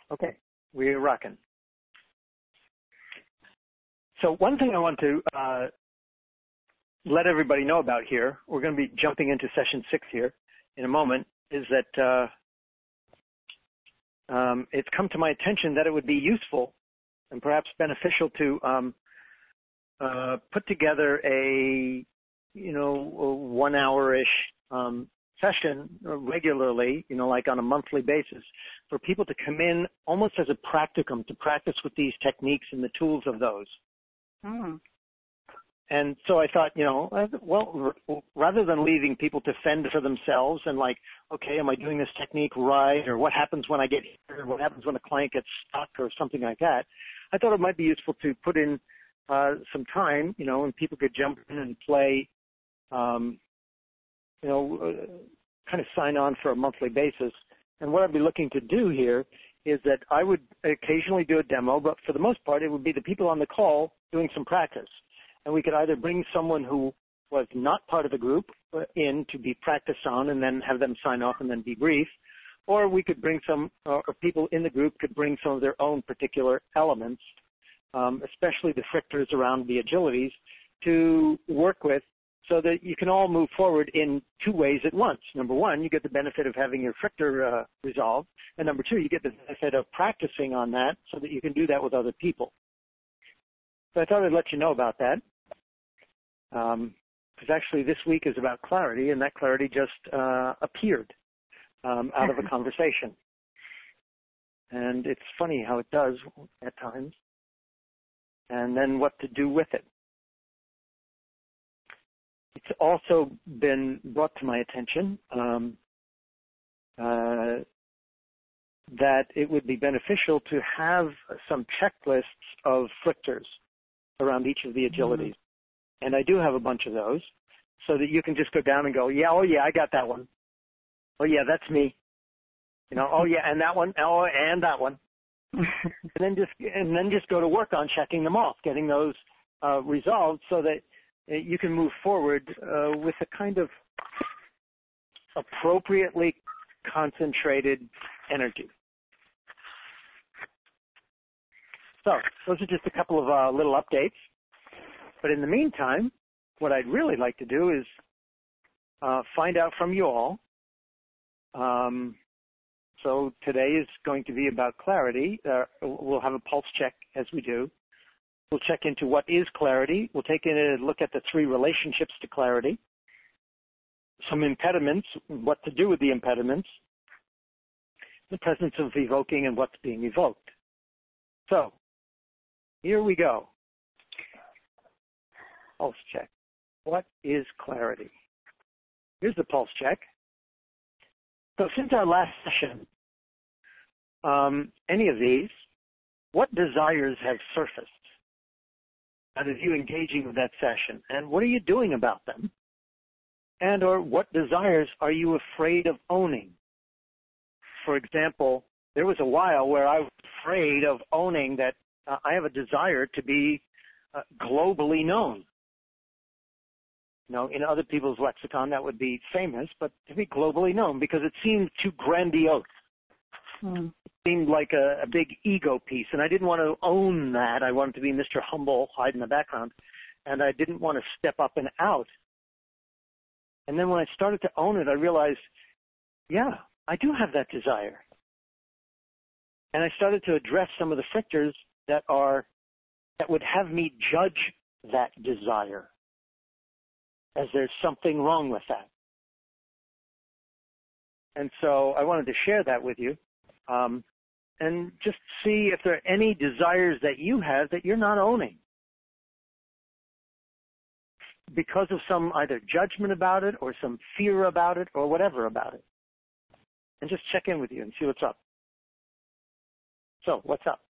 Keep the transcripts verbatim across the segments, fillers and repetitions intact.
Okay, we're rocking. So one thing I want to uh, let everybody know about here, we're going to be jumping into session six here in a moment, is that uh, um, it's come to my attention that it would be useful and perhaps beneficial to um, uh, put together a, you know, one hour-ish um, session regularly, you know, like on a monthly basis, for people to come in almost as a practicum to practice with these techniques and the tools of those. Hmm. And so I thought, you know, well, rather than leaving people to fend for themselves and like, okay, am I doing this technique right? Or what happens when I get here? What happens when a client gets stuck or something like that? I thought it might be useful to put in uh, some time, you know, and people could jump in and play, um, you know, uh, kind of sign on for a monthly basis. And what I'd be looking to do here is that I would occasionally do a demo, but for the most part, it would be the people on the call doing some practice. And we could either bring someone who was not part of the group in to be practiced on and then have them sign off and then debrief, or we could bring some, or people in the group could bring some of their own particular elements, um, especially the frikters around the agilities, to work with so that you can all move forward in two ways at once. Number one, you get the benefit of having your frikter uh, resolved, and number two, you get the benefit of practicing on that so that you can do that with other people. So I thought I'd let you know about that. Because um, actually this week is about clarity, and that clarity just uh, appeared um, out of a conversation. And it's funny how it does at times, and then what to do with it. It's also been brought to my attention um, uh, that it would be beneficial to have some checklists of frikters around each of the agilities. Mm-hmm. And I do have a bunch of those, so that you can just go down and go, yeah, oh yeah, I got that one. Oh yeah, that's me. You know, oh yeah, and that one, oh, and that one. and then just and then just go to work on checking them off, getting those uh, resolved, so that uh, you can move forward uh, with a kind of appropriately concentrated energy. So those are just a couple of uh, little updates. But in the meantime, what I'd really like to do is uh, find out from you all. Um, so today is going to be about clarity. Uh, we'll have a pulse check as we do. We'll check into what is clarity. We'll take in a look at the three relationships to clarity. Some impediments, what to do with the impediments. The presence of evoking and what's being evoked. So here we go. Pulse check. What is clarity? Here's the pulse check. So since our last session, um, any of these, what desires have surfaced out of you engaging with that session? And what are you doing about them? And or what desires are you afraid of owning? For example, there was a while where I was afraid of owning that uh, I have a desire to be uh, globally known. You know, in other people's lexicon, that would be famous, but to be globally known, because it seemed too grandiose. Mm. It seemed like a, a big ego piece, and I didn't want to own that. I wanted to be Mister Humble, hide in the background, and I didn't want to step up and out. And then when I started to own it, I realized, yeah, I do have that desire. And I started to address some of the frikters that are, that would have me judge that desire, as there's something wrong with that. And so I wanted to share that with you um, and just see if there are any desires that you have that you're not owning because of some either judgment about it or some fear about it or whatever about it. And just check in with you and see what's up. So, what's up?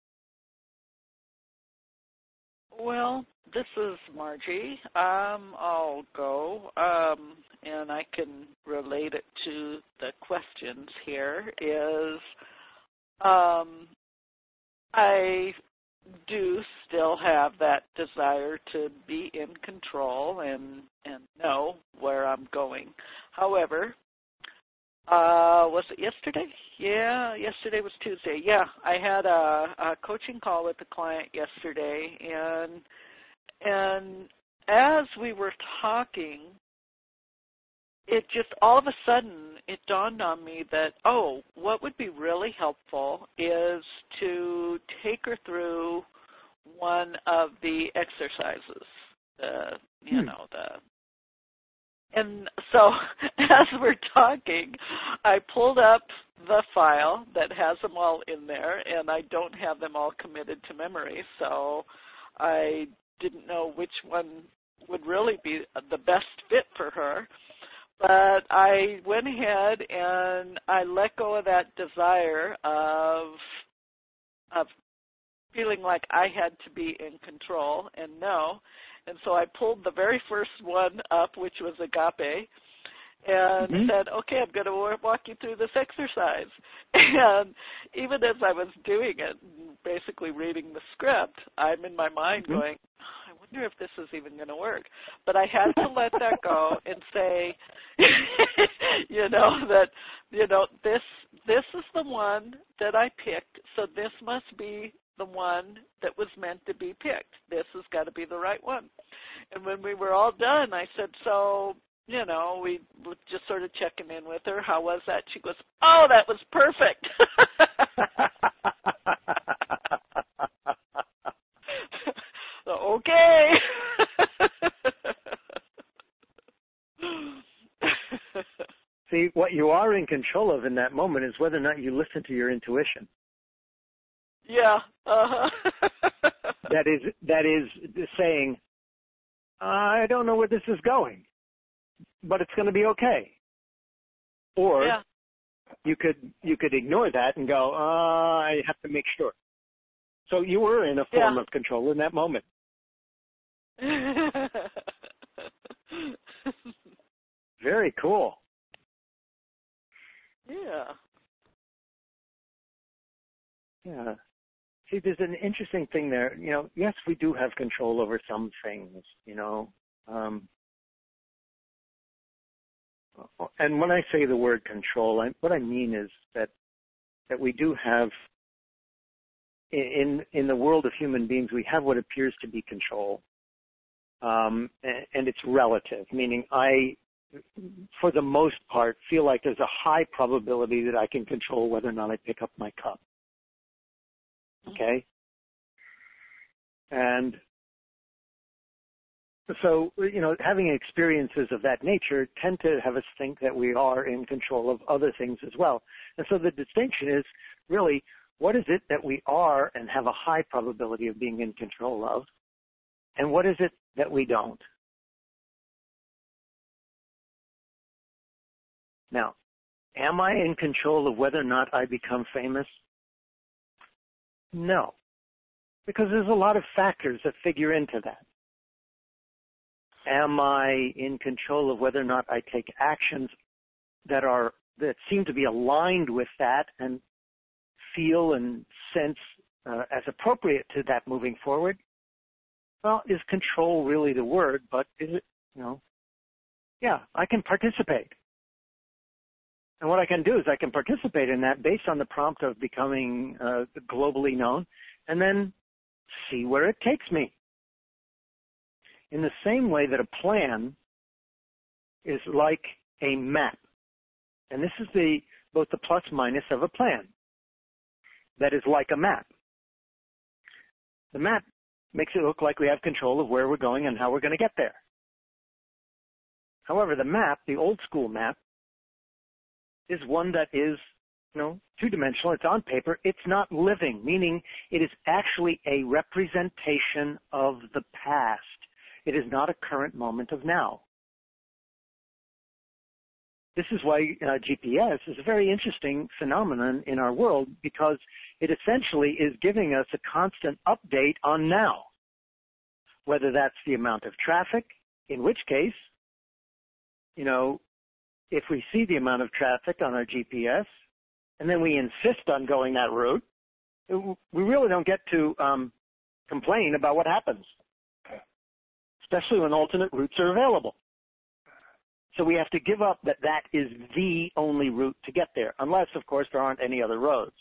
Well, this is Margie. Um, I'll go, um, and I can relate it to the questions here, is um, I do still have that desire to be in control and, and know where I'm going. However, Uh, was it yesterday? Yeah, yesterday was Tuesday. Yeah, I had a, a coaching call with the client yesterday, and and as we were talking, it just all of a sudden it dawned on me that, oh, what would be really helpful is to take her through one of the exercises, the, you Hmm. know, the, and so as we're talking, I pulled up the file that has them all in there, and I don't have them all committed to memory, so I didn't know which one would really be the best fit for her. But I went ahead and I let go of that desire of of feeling like I had to be in control and know. And so I pulled the very first one up, which was agape, and Mm-hmm. said, okay, I'm going to walk you through this exercise. And even as I was doing it, basically reading the script, I'm in my mind Mm-hmm. going, I wonder if this is even going to work. But I had to let that go and say, you know, that, you know, this this is the one that I picked, so this must be the one that was meant to be picked. This has got to be the right one. And when we were all done, I said, so, you know, we were just sort of checking in with her. How was that? She goes, oh, that was perfect. Okay. See, what you are in control of in that moment is whether or not you listen to your intuition. Yeah. Uh-huh. That is that is saying, I don't know where this is going, but it's going to be okay. Or yeah. you could you could ignore that and go, uh, I have to make sure. So you were in a form Yeah. of control in that moment. Very cool. Yeah. Yeah. See, there's an interesting thing there. You know, yes, we do have control over some things, you know. Um, and when I say the word control, I, what I mean is that that we do have, in in the world of human beings, we have what appears to be control. Um, and, and it's relative, meaning I, for the most part, feel like there's a high probability that I can control whether or not I pick up my cup. Okay? And so, you know, having experiences of that nature tend to have us think that we are in control of other things as well. And so the distinction is really, what is it that we are and have a high probability of being in control of? And what is it that we don't? Now, am I in control of whether or not I become famous? No, because there's a lot of factors that figure into that. Am I in control of whether or not I take actions that are that seem to be aligned with that and feel and sense uh, as appropriate to that moving forward? Well, is control really the word? But is it, you know, yeah, I can participate. And what I can do is I can participate in that based on the prompt of becoming uh, globally known, and then see where it takes me. In the same way that a plan is like a map. And this is the both the plus minus of a plan. That is like a map. The map makes it look like we have control of where we're going and how we're going to get there. However, the map, the old school map, is one that is, you know, two-dimensional. It's on paper. It's not living, meaning it is actually a representation of the past. It is not a current moment of now. This is why uh, G P S is a very interesting phenomenon in our world, because it essentially is giving us a constant update on now, whether that's the amount of traffic, in which case, you know, if we see the amount of traffic on our G P S and then we insist on going that route, we really don't get to um, complain about what happens, especially when alternate routes are available. So we have to give up that that is the only route to get there, unless, of course, there aren't any other roads.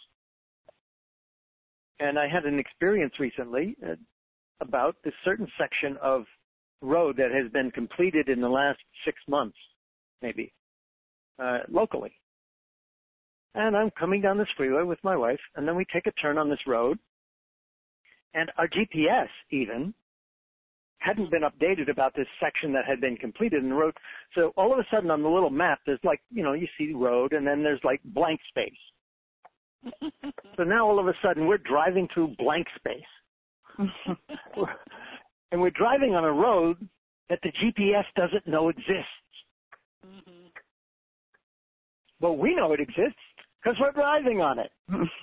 And I had an experience recently uh, about this certain section of road that has been completed in the last six months, maybe, uh, locally. And I'm coming down this freeway with my wife, and then we take a turn on this road, and our G P S even hadn't been updated about this section that had been completed in the road. So all of a sudden on the little map, there's like, you know, you see the road, and then there's like blank space. So now all of a sudden we're driving through blank space. And we're driving on a road that the G P S doesn't know exists. Mm-hmm. Well, we know it exists because we're driving on it.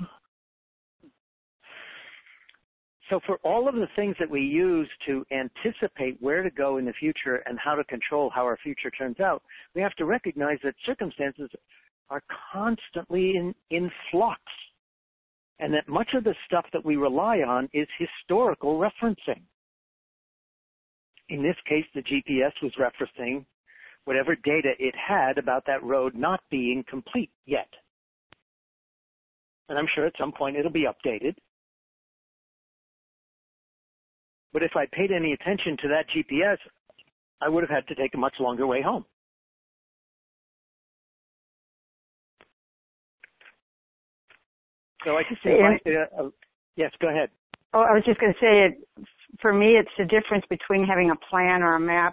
So for all of the things that we use to anticipate where to go in the future and how to control how our future turns out, we have to recognize that circumstances are constantly in, in flux, and that much of the stuff that we rely on is historical referencing. In this case, the G P S was referencing whatever data it had about that road not being complete yet. And I'm sure at some point it'll be updated. But if I paid any attention to that G P S, I would have had to take a much longer way home. So I just think, uh, uh, yes, go ahead. Oh, I was just going to say, it, for me, it's the difference between having a plan or a map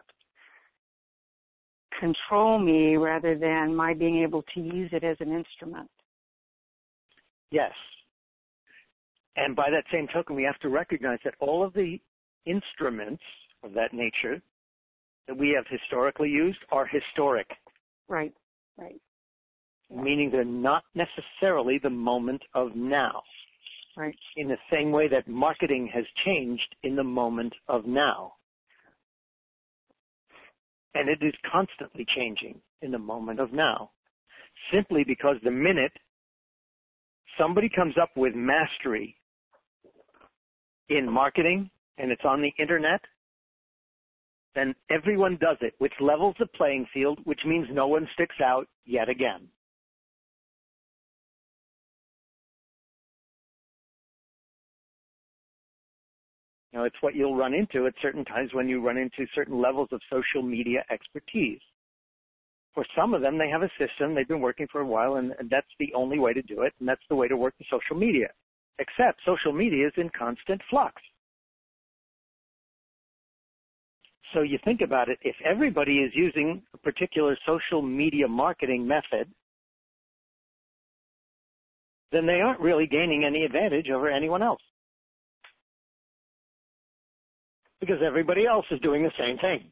control me rather than my being able to use it as an instrument. Yes. And by that same token, we have to recognize that all of the instruments of that nature that we have historically used are historic. Right, right. Yeah. Meaning they're not necessarily the moment of now. Right. In the same way that marketing has changed in the moment of now. And it is constantly changing in the moment of now. Simply because the minute somebody comes up with mastery in marketing and it's on the internet, then everyone does it, which levels the playing field, which means no one sticks out yet again. You know, it's what you'll run into at certain times when you run into certain levels of social media expertise. For some of them, they have a system, they've been working for a while, and, and that's the only way to do it, and that's the way to work the social media. Except social media is in constant flux. So you think about it, if everybody is using a particular social media marketing method, then they aren't really gaining any advantage over anyone else. Because everybody else is doing the same thing.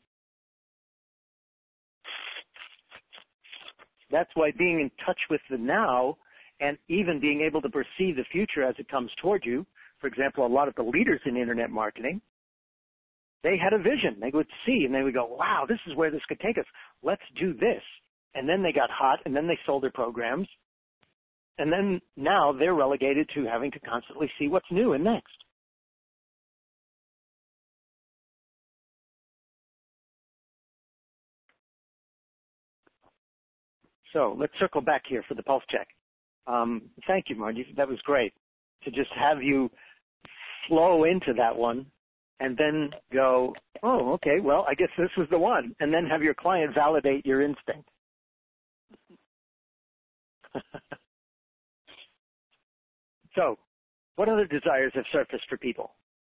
That's why being in touch with the now and even being able to perceive the future as it comes toward you, for example, a lot of the leaders in internet marketing, they had a vision. They would see and they would go, wow, this is where this could take us. Let's do this. And then they got hot and then they sold their programs. And then now they're relegated to having to constantly see what's new and next. So let's circle back here for the pulse check. Um, thank you, Margie. That was great to just have you flow into that one and then go, oh, okay, well, I guess this was the one, and then have your client validate your instinct. So what other desires have surfaced for people?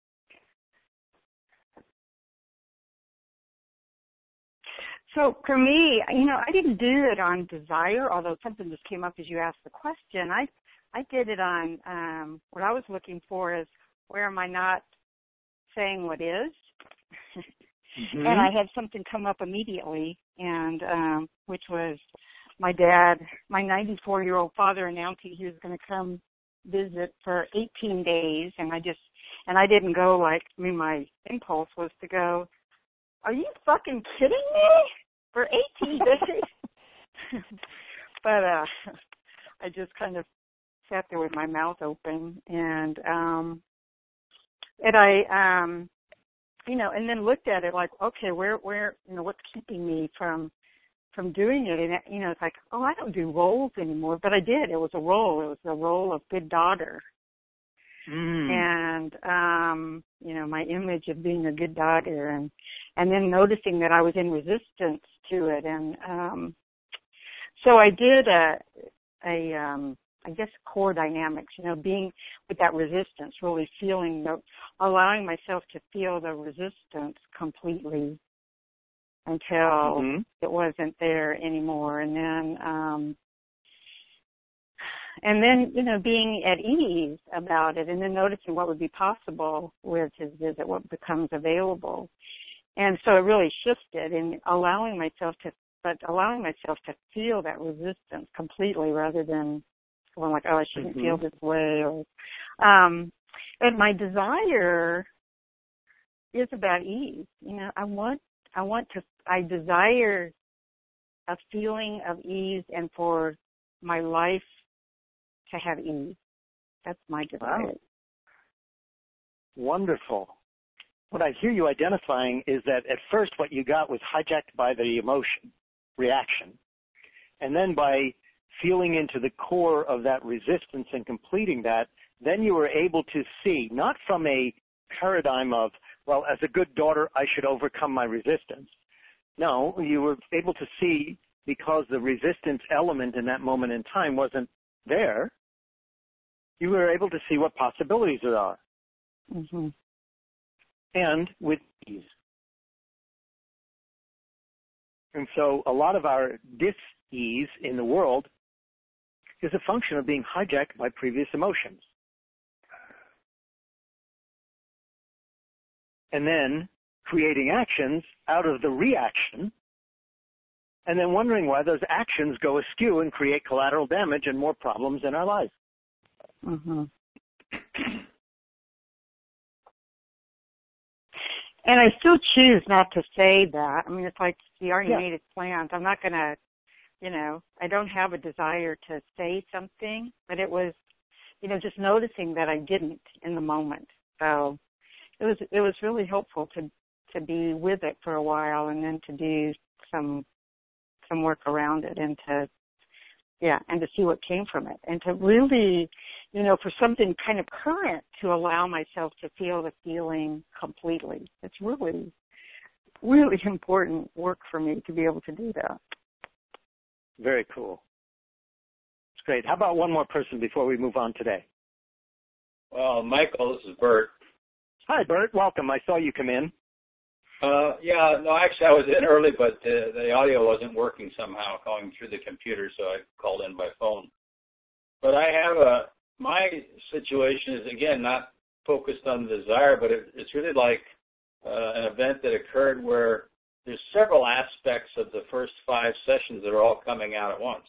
So for me, you know, I didn't do it on desire, although something just came up as you asked the question. I I did it on um, what I was looking for is where am I not saying what is? Mm-hmm. And I had something come up immediately, and um, which was my dad, my ninety-four-year-old father announcing he was going to come visit for eighteen days, and I just, and I didn't go like, I mean, my impulse was to go, are you fucking kidding me? For eighteen days? But uh, I just kind of sat there with my mouth open, and um, and I, um, you know, and then looked at it like, okay, where, where, you know, what's keeping me from from doing it. And, you know, it's like, oh, I don't do roles anymore. But I did. It was a role. It was the role of good daughter. Mm. And, um, you know, my image of being a good daughter, and, and then noticing that I was in resistance to it. And, um, so I did a, a, um, I guess core dynamics, you know, being with that resistance, really feeling the, allowing myself to feel the resistance completely until mm-hmm. it wasn't there anymore. And then, um, And then, you know, being at ease about it, and then noticing what would be possible with his visit, what becomes available. And so it really shifted in allowing myself to, but allowing myself to feel that resistance completely rather than going like, oh, I shouldn't mm-hmm. feel this way. Or, um, and my desire is about ease. You know, I want, I want to, I desire a feeling of ease and for my life to have ease. That's my desire. Wow. Wonderful. What I hear you identifying is that at first what you got was hijacked by the emotion, reaction. And then by feeling into the core of that resistance and completing that, then you were able to see, not from a paradigm of, well, as a good daughter, I should overcome my resistance. No, you were able to see, because the resistance element in that moment in time wasn't there, you were able to see what possibilities there are. Mm-hmm. And with ease. And so a lot of our dis-ease in the world is a function of being hijacked by previous emotions. And then creating actions out of the reaction, and then wondering why those actions go askew and create collateral damage and more problems in our life. Mm-hmm. And I still choose not to say that. I mean, it's like he already yeah. made his plans. I'm not going to, you know, I don't have a desire to say something, but it was, you know, just noticing that I didn't in the moment. So it was, it was really helpful to, to be with it for a while and then to do some, some work around it and to, yeah, and to see what came from it and to really, you know, for something kind of current to allow myself to feel the feeling completely. It's really, really important work for me to be able to do that. Very cool. It's great. How about one more person before we move on today? Well, Michael, this is Bert. Hi, Bert. Welcome. I saw you come in. Uh, yeah, no, actually I was in early, but uh, the audio wasn't working somehow going through the computer, so I called in by phone. But I have a, my situation is, again, not focused on the desire, but it, it's really like uh, an event that occurred where there's several aspects of the first five sessions that are all coming out at once.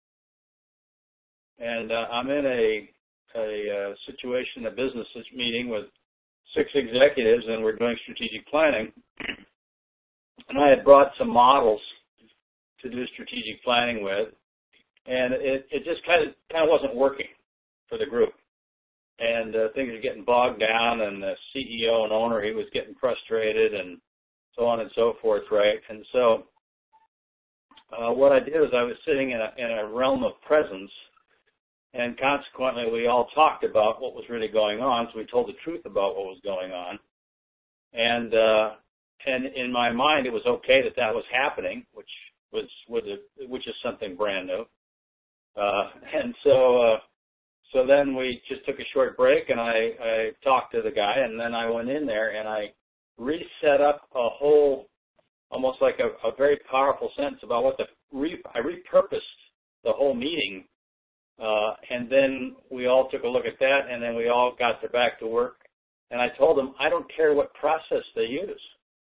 And uh, I'm in a, a, a situation, a business meeting with six executives, and we're doing strategic planning. And I had brought some models to do strategic planning with, and it, it just kind of kind of wasn't working for the group. And uh, things are getting bogged down, and the C E O and owner, he was getting frustrated, and so on and so forth, right? And so uh, what I did was I was sitting in a, in a realm of presence, and consequently we all talked about what was really going on, so we told the truth about what was going on. And uh, and in my mind, it was okay that that was happening, which was, was a, which is something brand new. Uh, and so uh, so then we just took a short break, and I, I talked to the guy, and then I went in there and I reset up a whole, almost like a, a very powerful sentence about what the re, I repurposed the whole meeting. Uh, and then we all took a look at that, and then we all got to back to work. And I told them, I don't care what process they use.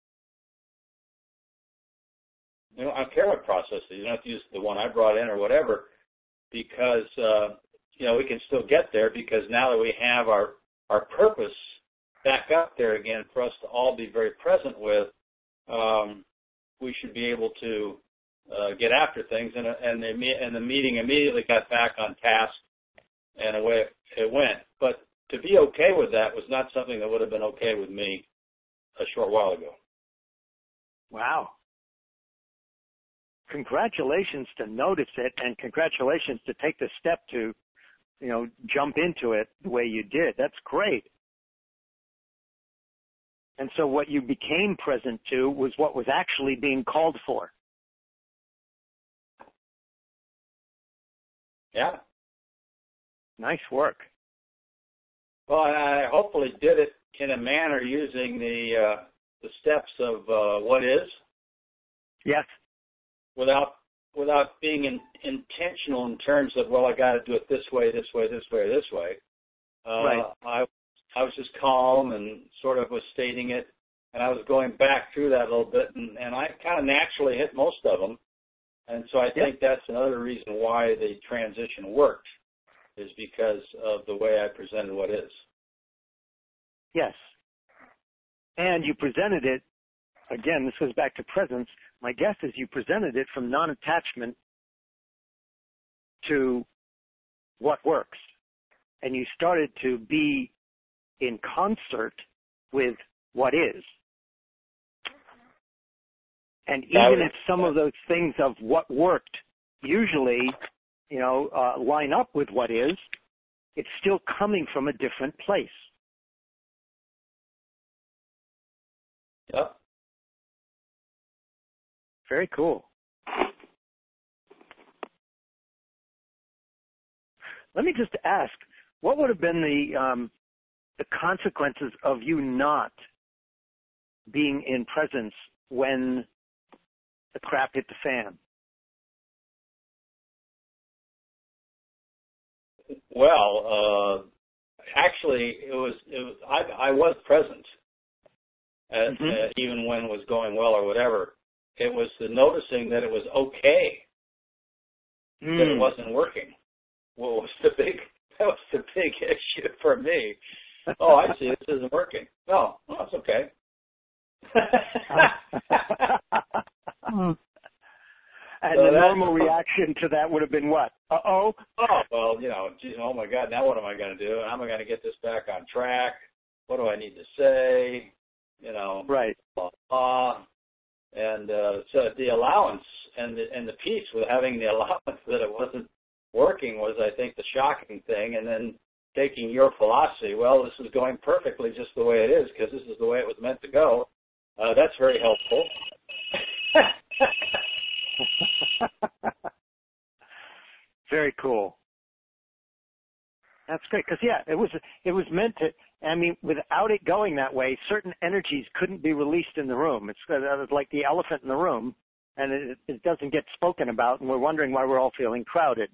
You know, I don't care what process they use. You don't have to use the one I brought in or whatever, because, uh, you know, we can still get there, because now that we have our, our purpose back up there again for us to all be very present with, um, we should be able to Uh, get after things, and, and, the, and the meeting immediately got back on task, and away it went. But to be okay with that was not something that would have been okay with me a short while ago. Wow. congratulations to notice it, and congratulations to take the step to, you know, jump into it the way you did. That's great. And so what you became present to was what was actually being called for. Yeah. Nice work. Well, I hopefully did it in a manner using the uh, the steps of uh, what is. Yes. Without without being in, intentional in terms of, well, I got to do it this way, this way, this way, this way. Uh, right. I I was just calm and sort of was stating it, and I was going back through that a little bit, and, and I kind of naturally hit most of them. And so I yep. think that's another reason why the transition worked, is because of the way I presented what is. Yes. And you presented it, again, this goes back to presence. My guess is you presented it from non-attachment to what works. And you started to be in concert with what is. And even if some of those things of what worked usually, you know, uh, line up with what is, it's still coming from a different place. Yep. Very cool. Let me just ask, what would have been the um, the consequences of you not being in presence when the crap hit the fan? Well, uh, actually, it was. It was I, I was present, at, mm-hmm. uh, even when it was going well or whatever. It was the noticing that it was okay mm. that it wasn't working. What was the big? That was the big issue for me. Oh, I see. This isn't working. No, oh, it's okay. mm. And so the normal reaction to that would have been what? Uh-oh? Oh, well, you know, geez, oh, my God, now what am I going to do? How am I going to get this back on track? What do I need to say? You know, right. blah, blah. And uh, so the allowance and the, and the peace with having the allowance that it wasn't working was, I think, the shocking thing. And then taking your philosophy, well, this is going perfectly just the way it is because this is the way it was meant to go. Uh, that's very helpful. Very cool. That's great because yeah, it was it was meant to. I mean, without it going that way, certain energies couldn't be released in the room. It's uh, like the elephant in the room, and it, it doesn't get spoken about, and we're wondering why we're all feeling crowded.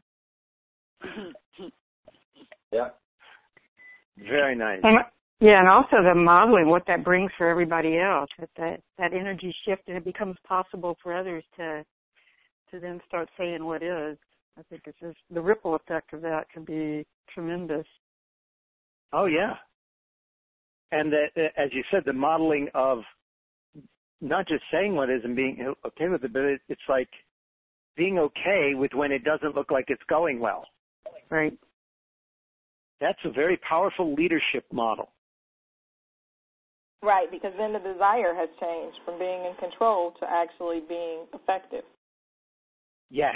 Yeah. Very nice. And, yeah, and also the modeling, what that brings for everybody else, that, that that energy shift, and it becomes possible for others to to then start saying what is. I think it's just, the ripple effect of that can be tremendous. Oh, yeah. And the, as you said, the modeling of not just saying what is and being okay with it, but it, it's like being okay with when it doesn't look like it's going well. Right. That's a very powerful leadership model. Right, because then the desire has changed from being in control to actually being effective. Yes.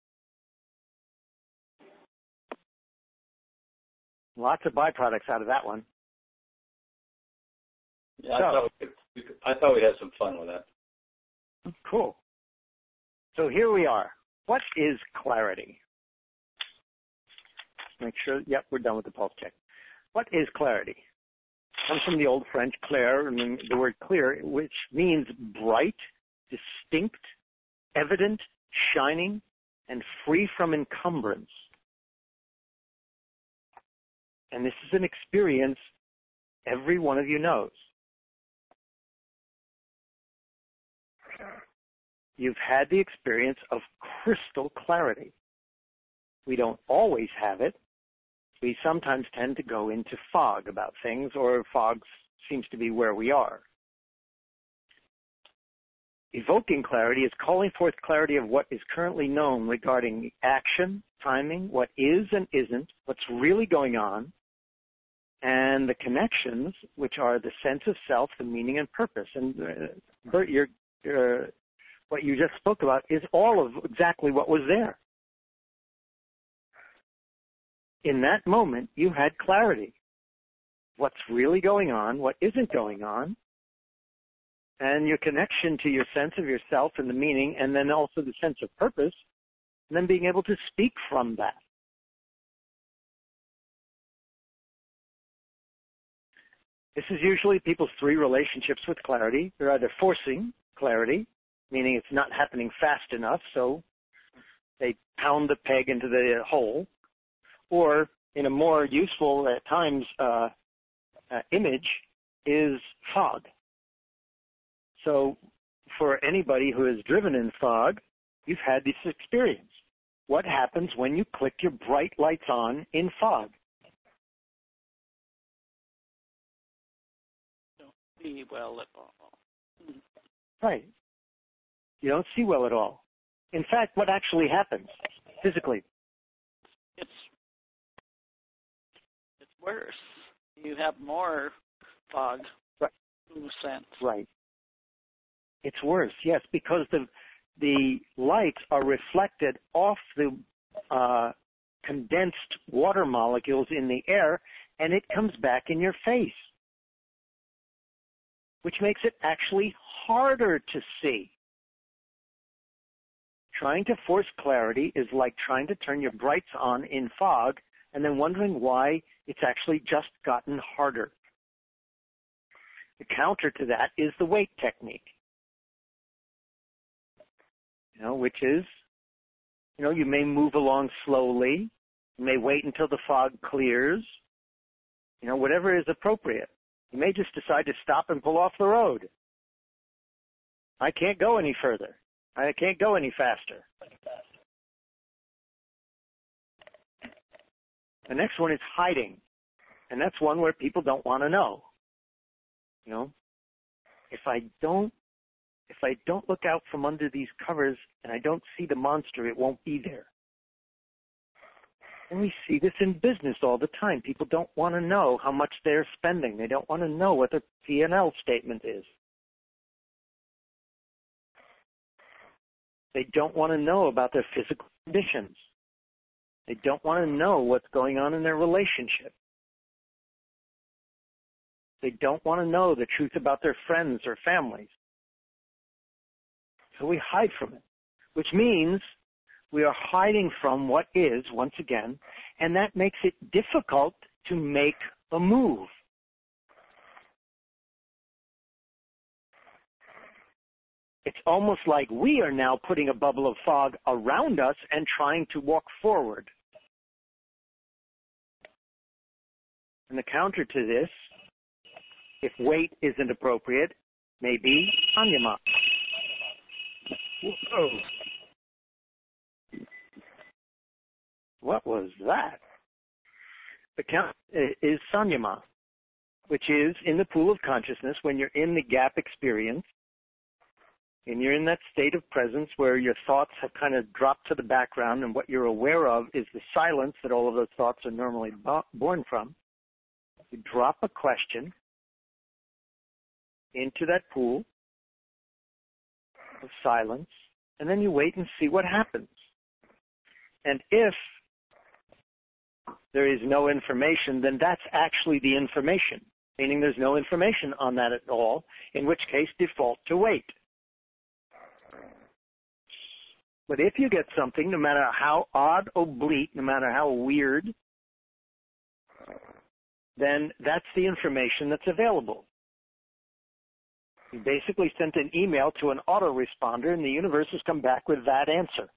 Lots of byproducts out of that one. Yeah, I, so, thought we could, I thought we had some fun with that. Cool. So here we are. What is clarity? Make sure, yep, we're done with the pulse check. What is clarity? It comes from the old French clair, and the word clear, which means bright, distinct, evident, shining, and free from encumbrance. And this is an experience every one of you knows. You've had the experience of crystal clarity. We don't always have it. We sometimes tend to go into fog about things, or fog seems to be where we are. Evoking clarity is calling forth clarity of what is currently known regarding action, timing, what is and isn't, what's really going on, and the connections, which are the sense of self, the meaning and purpose. And uh, Bert, your, your what you just spoke about is all of exactly what was there. In that moment, you had clarity. What's really going on, what isn't going on, and your connection to your sense of yourself and the meaning, and then also the sense of purpose, and then being able to speak from that. This is usually people's three relationships with clarity. They're either forcing clarity, meaning it's not happening fast enough, so they pound the peg into the hole, or in a more useful, at times, uh, uh, image is fog. So for anybody who is driven in fog, you've had this experience. What happens when you click your bright lights on in fog? Don't see well at all. Right. You don't see well at all. In fact, what actually happens physically? It's it's worse. You have more fog right. sense. Right. It's worse, yes, because the the lights are reflected off the uh, condensed water molecules in the air, and it comes back in your face, which makes it actually harder to see. Trying to force clarity is like trying to turn your brights on in fog and then wondering why it's actually just gotten harder. The counter to that is the wait technique. You know, which is, you know, you may move along slowly, you may wait until the fog clears, you know, whatever is appropriate. You may just decide to stop and pull off the road. I can't go any further. I can't go any faster. The next one is hiding, and that's one where people don't want to know. You know, if I don't If I don't look out from under these covers and I don't see the monster, it won't be there. And we see this in business all the time. People don't want to know how much they're spending. They don't want to know what their P and L statement is. They don't want to know about their physical conditions. They don't want to know what's going on in their relationship. They don't want to know the truth about their friends or families. So we hide from it, which means we are hiding from what is, once again, and that makes it difficult to make a move. It's almost like we are now putting a bubble of fog around us and trying to walk forward. And the counter to this, if wait isn't appropriate, may be Sanyama. Whoa. What was that? The count is Sanyama, which is in the pool of consciousness when you're in the gap experience and you're in that state of presence where your thoughts have kind of dropped to the background and what you're aware of is the silence that all of those thoughts are normally born from. You drop a question into that pool of silence, and then you wait and see what happens. And if there is no information, then that's actually the information, meaning there's no information on that at all, in which case default to wait. But if you get something, no matter how odd, oblique, no matter how weird, then that's the information that's available. You basically sent an email to an autoresponder, and the universe has come back with that answer.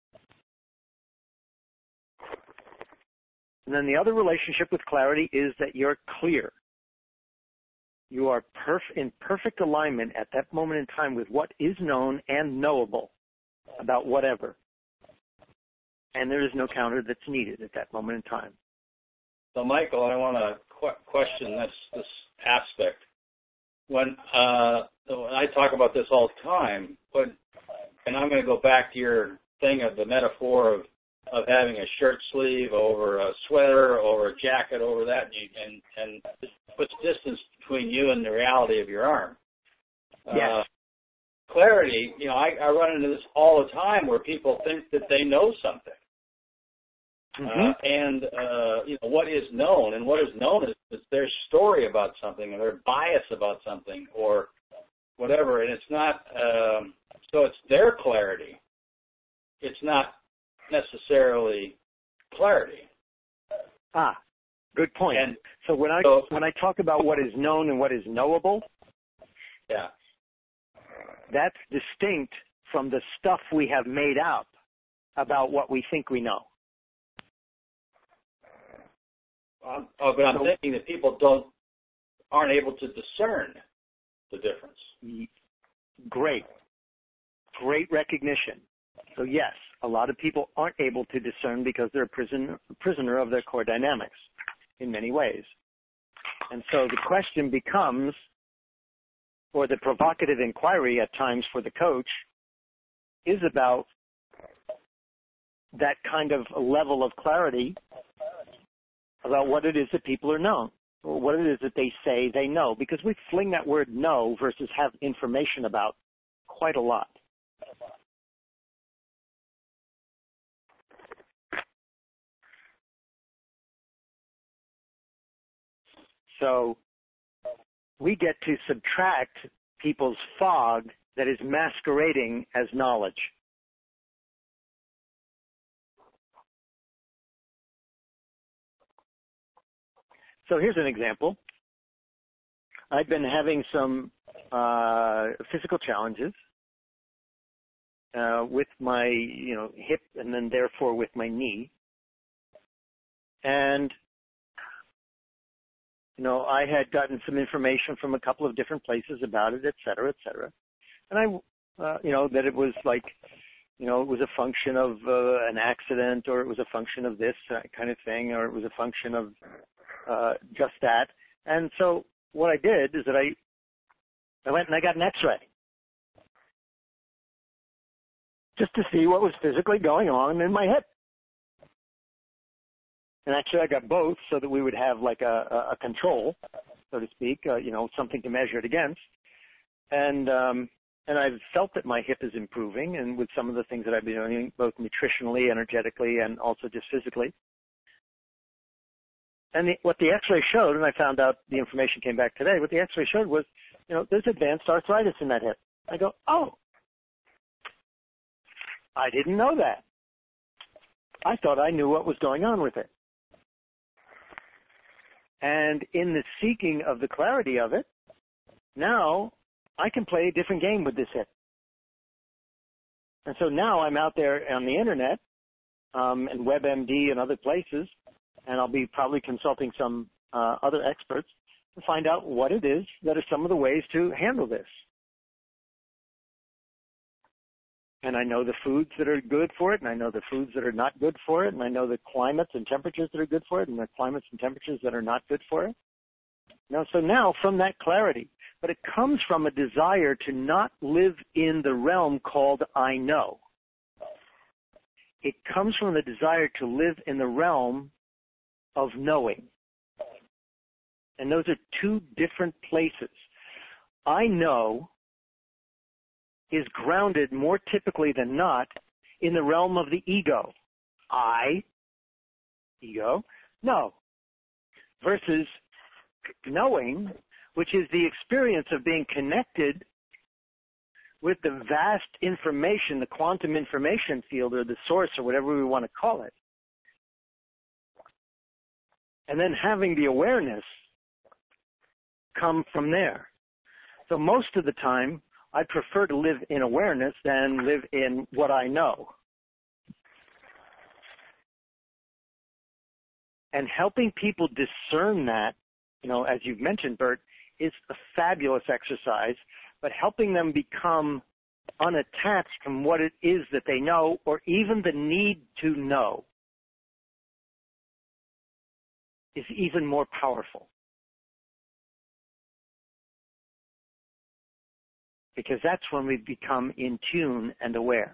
And then the other relationship with clarity is that you're clear. You are perf- in perfect alignment at that moment in time with what is known and knowable about whatever. And there is no counter that's needed at that moment in time. So, Michael, I want to qu- question this this aspect. When uh, I talk about this all the time, but and I'm going to go back to your thing of the metaphor of, of having a shirt sleeve over a sweater or a jacket over that, and, you, and, and it puts distance between you and the reality of your arm. Yes. Uh, clarity, you know, I, I run into this all the time where people think that they know something. Mm-hmm. Uh, and, uh, you know, what is known, and what is known is, is their story about something, or their bias about something, or whatever, and it's not, um, so it's their clarity. It's not necessarily clarity. Ah, good point. And so when I so, when I talk about what is known and what is knowable, yeah, that's distinct from the stuff we have made up about what we think we know. Um, oh, but I'm so, thinking that people don't aren't able to discern the difference. Great, great recognition. So yes, a lot of people aren't able to discern because they're a prisoner, prisoner of their core dynamics in many ways. And so the question becomes, or the provocative inquiry at times for the coach, is about that kind of level of clarity about what it is that people are known, or what it is that they say they know, because we fling that word know versus have information about quite a lot. So we get to subtract people's fog that is masquerading as knowledge. So here's an example. I've been having some uh, physical challenges uh, with my, you know, hip, and then therefore with my knee. And you know, I had gotten some information from a couple of different places about it, et cetera, et cetera. And I, uh, you know, that it was like, you know, it was a function of uh, an accident, or it was a function of this kind of thing, or it was a function of uh, just that. And so what I did is that I, I went and I got an X-ray just to see what was physically going on in my hip. And actually, I got both so that we would have like a, a control, so to speak, uh, you know, something to measure it against. And um, and I've felt that my hip is improving, and with some of the things that I've been doing, both nutritionally, energetically, and also just physically. And the, what the X-ray showed, and I found out the information came back today, what the X-ray showed was, you know, there's advanced arthritis in that hip. I go, oh, I didn't know that. I thought I knew what was going on with it. And in the seeking of the clarity of it, now I can play a different game with this hip. And so now I'm out there on the internet um, and WebMD and other places, and I'll be probably consulting some uh, other experts to find out what it is that are some of the ways to handle this. And I know the foods that are good for it, and I know the foods that are not good for it, and I know the climates and temperatures that are good for it, and the climates and temperatures that are not good for it. Now, so now from that clarity, but it comes from a desire to not live in the realm called I know. It comes from the desire to live in the realm of knowing. And those are two different places. I know is grounded more typically than not in the realm of the ego. I, ego, know. Versus knowing, which is the experience of being connected with the vast information, the quantum information field, or the source, or whatever we want to call it. And then having the awareness come from there. So most of the time, I prefer to live in awareness than live in what I know. And helping people discern that, you know, as you've mentioned, Bert, is a fabulous exercise, but helping them become unattached from what it is that they know, or even the need to know, is even more powerful. Because that's when we become in tune and aware.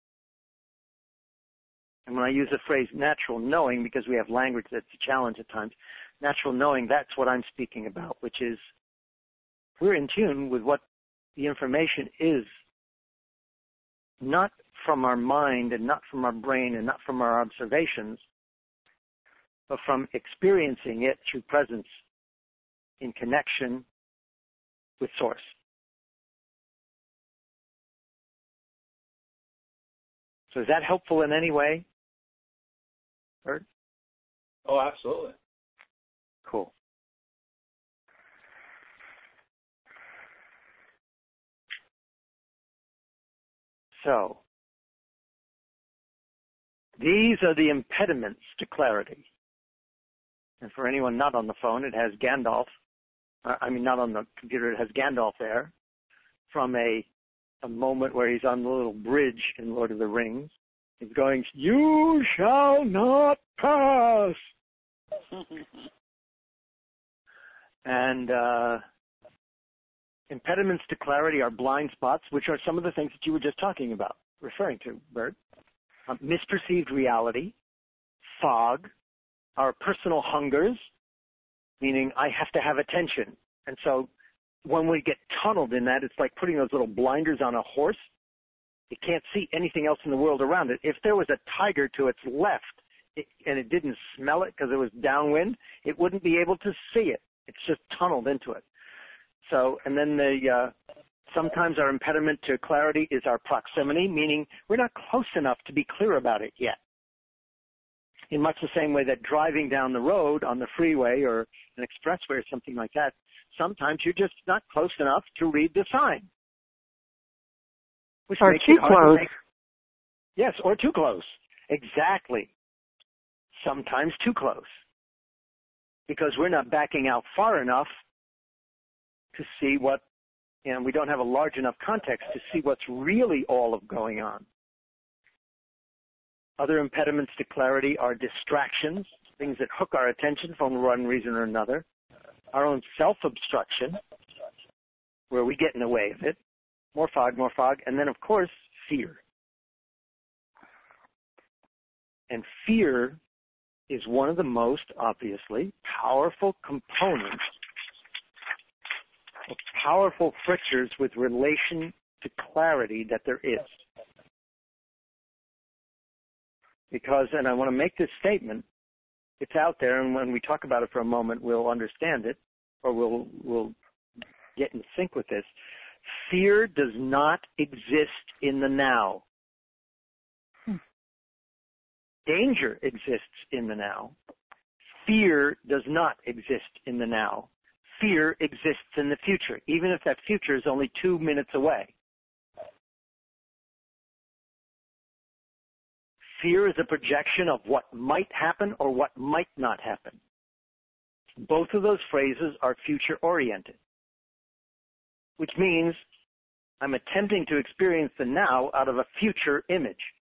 And when I use the phrase natural knowing, because we have language that's a challenge at times, natural knowing, that's what I'm speaking about, which is we're in tune with what the information is not from our mind and not from our brain and not from our observations, but from experiencing it through presence in connection with Source. So is that helpful in any way, Bert? Oh, absolutely. Cool. So, these are the impediments to clarity. And for anyone not on the phone, it has Gandalf. I mean, not on the computer, it has Gandalf there from a, a moment where he's on the little bridge in Lord of the Rings. He's going, "You shall not pass." And uh, impediments to clarity are blind spots, which are some of the things that you were just talking about, referring to, Bert. Um, misperceived reality, fog, our personal hungers, meaning I have to have attention. And so when we get tunneled in that, it's like putting those little blinders on a horse. It can't see anything else in the world around it. If there was a tiger to its left it, and it didn't smell it because it was downwind, it wouldn't be able to see it. It's just tunneled into it. So, and then the uh, sometimes our impediment to clarity is our proximity, meaning we're not close enough to be clear about it yet. In much the same way that driving down the road on the freeway or an expressway or something like that, sometimes you're just not close enough to read the sign. Which or makes too it hard close. to make, yes, or too close. Exactly. Sometimes too close. Because we're not backing out far enough to see what, you know, we don't have a large enough context to see what's really all of going on. Other impediments to clarity are distractions, things that hook our attention for one reason or another. Our own self-obstruction, where we get in the way of it. More fog, more fog. And then, of course, fear. And fear is one of the most, obviously, powerful components, of powerful friction with relation to clarity that there is. Because, and I want to make this statement, it's out there, and when we talk about it for a moment, we'll understand it, or we'll, we'll get in sync with this. Fear does not exist in the now. Hmm. Danger exists in the now. Fear does not exist in the now. Fear exists in the future, even if that future is only two minutes away. Fear is a projection of what might happen or what might not happen. Both of those phrases are future-oriented, which means I'm attempting to experience the now out of a future image.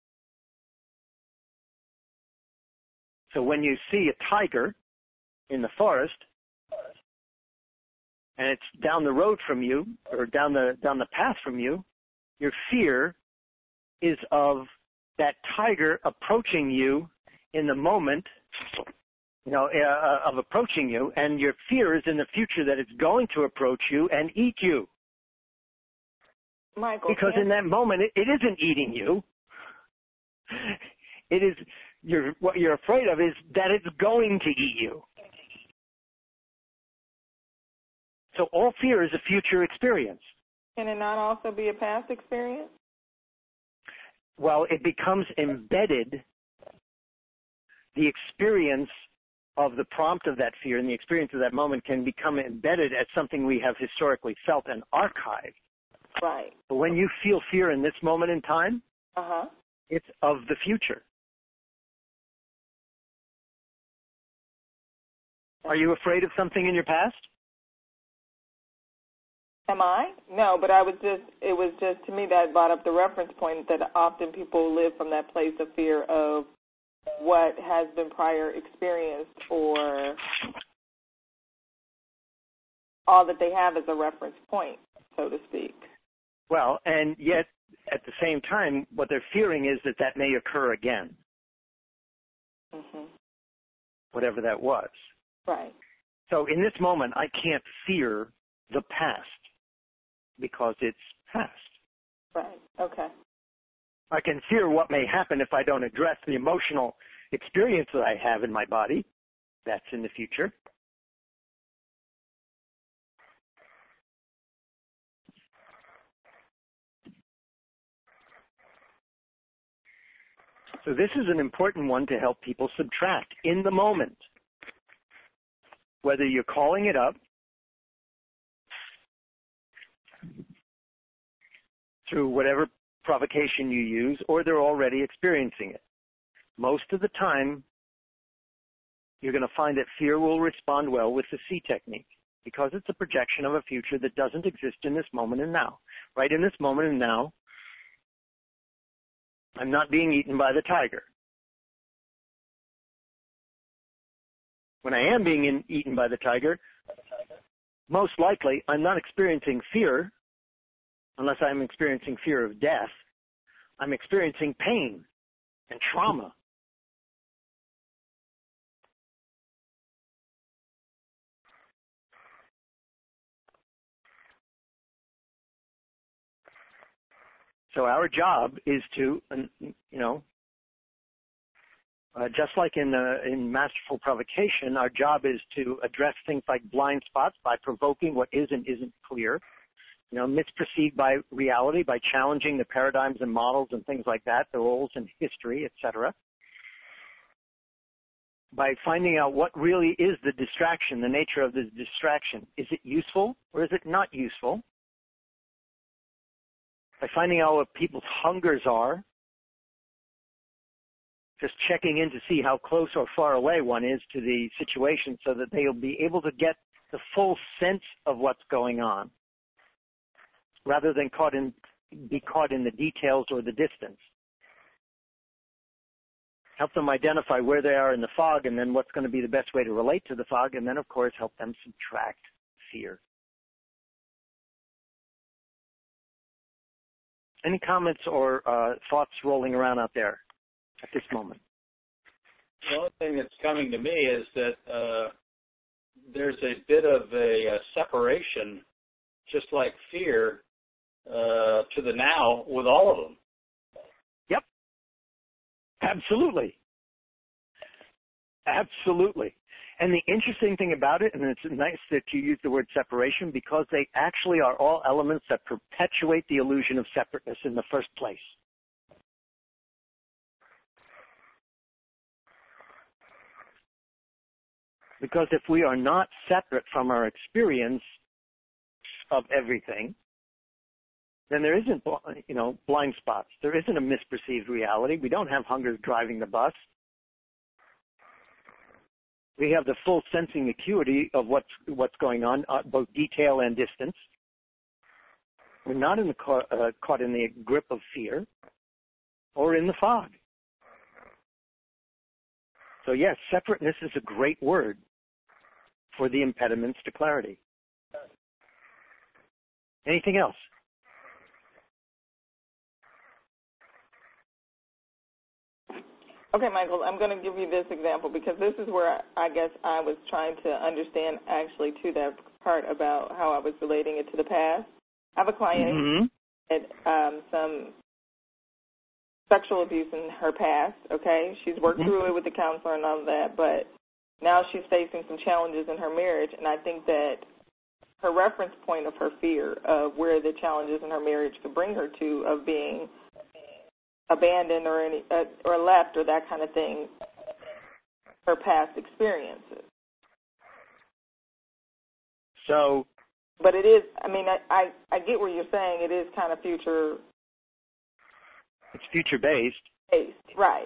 So when you see a tiger in the forest, and it's down the road from you, or down the down the path from you, your fear is of that tiger approaching you in the moment, you know, uh, of approaching you, and your fear is in the future that it's going to approach you and eat you. Michael, because in that moment, it, it isn't eating you. It is, you're, what you're afraid of is that it's going to eat you. So all fear is a future experience. Can it not also be a past experience? Well, it becomes embedded, the experience of the prompt of that fear and the experience of that moment can become embedded as something we have historically felt and archived. Right. But when you feel fear in this moment in time, uh-huh. it's of the future. Are you afraid of something in your past? Am I? No, but I was just, it was just, to me, that brought up the reference point that often people live from that place of fear of what has been prior experienced, or all that they have as a reference point, so to speak. Well, and yet, at the same time, what they're fearing is that that may occur again. Mm-hmm. Whatever that was. Right. So in this moment, I can't fear the past because it's past. Right. Okay. I can fear what may happen if I don't address the emotional experience that I have in my body. That's in the future. So this is an important one to help people subtract in the moment. Whether you're calling it up through whatever provocation you use, or they're already experiencing it. Most of the time, you're going to find that fear will respond well with the C technique because it's a projection of a future that doesn't exist in this moment and now. Right in this moment and now, I'm not being eaten by the tiger. When I am being in, eaten by the tiger, most likely I'm not experiencing fear unless I'm experiencing fear of death. I'm experiencing pain and trauma. So our job is to, you know, uh, just like in uh, in masterful provocation, our job is to address things like blind spots by provoking what is and isn't clear, you know, misperceived by reality, by challenging the paradigms and models and things like that, the roles in history, et cetera. By finding out what really is the distraction, the nature of the distraction. Is it useful or is it not useful? By finding out what people's hungers are, just checking in to see how close or far away one is to the situation so that they'll be able to get the full sense of what's going on rather than caught in, be caught in the details or the distance. Help them identify where they are in the fog and then what's going to be the best way to relate to the fog, and then, of course, help them subtract fear. Any comments or uh, thoughts rolling around out there at this moment? The only thing that's coming to me is that uh, there's a bit of a, a separation, just like fear, uh, to the now with all of them. Yep. Absolutely. Absolutely. And the interesting thing about it, and it's nice that you use the word separation, because they actually are all elements that perpetuate the illusion of separateness in the first place. Because if we are not separate from our experience of everything, then there isn't, you know, blind spots. There isn't a misperceived reality. We don't have hunger driving the bus. We have the full sensing acuity of what's what's going on, uh, both detail and distance. We're not in the ca- uh, caught in the grip of fear or in the fog. So yes, separateness is a great word for the impediments to clarity. Anything else? Okay, Michael, I'm going to give you this example because this is where I, I guess I was trying to understand actually to that part about how I was relating it to the past. I have a client Mm-hmm. that had um, some sexual abuse in her past, okay? She's worked mm-hmm. through it with the counselor and all of that, but now she's facing some challenges in her marriage, and I think that her reference point of her fear of where the challenges in her marriage could bring her to of being abandoned or any uh, or left or that kind of thing, her past experiences. So, but it is. I mean, I, I I get what you're saying. It is kind of future. It's future based. Based, right?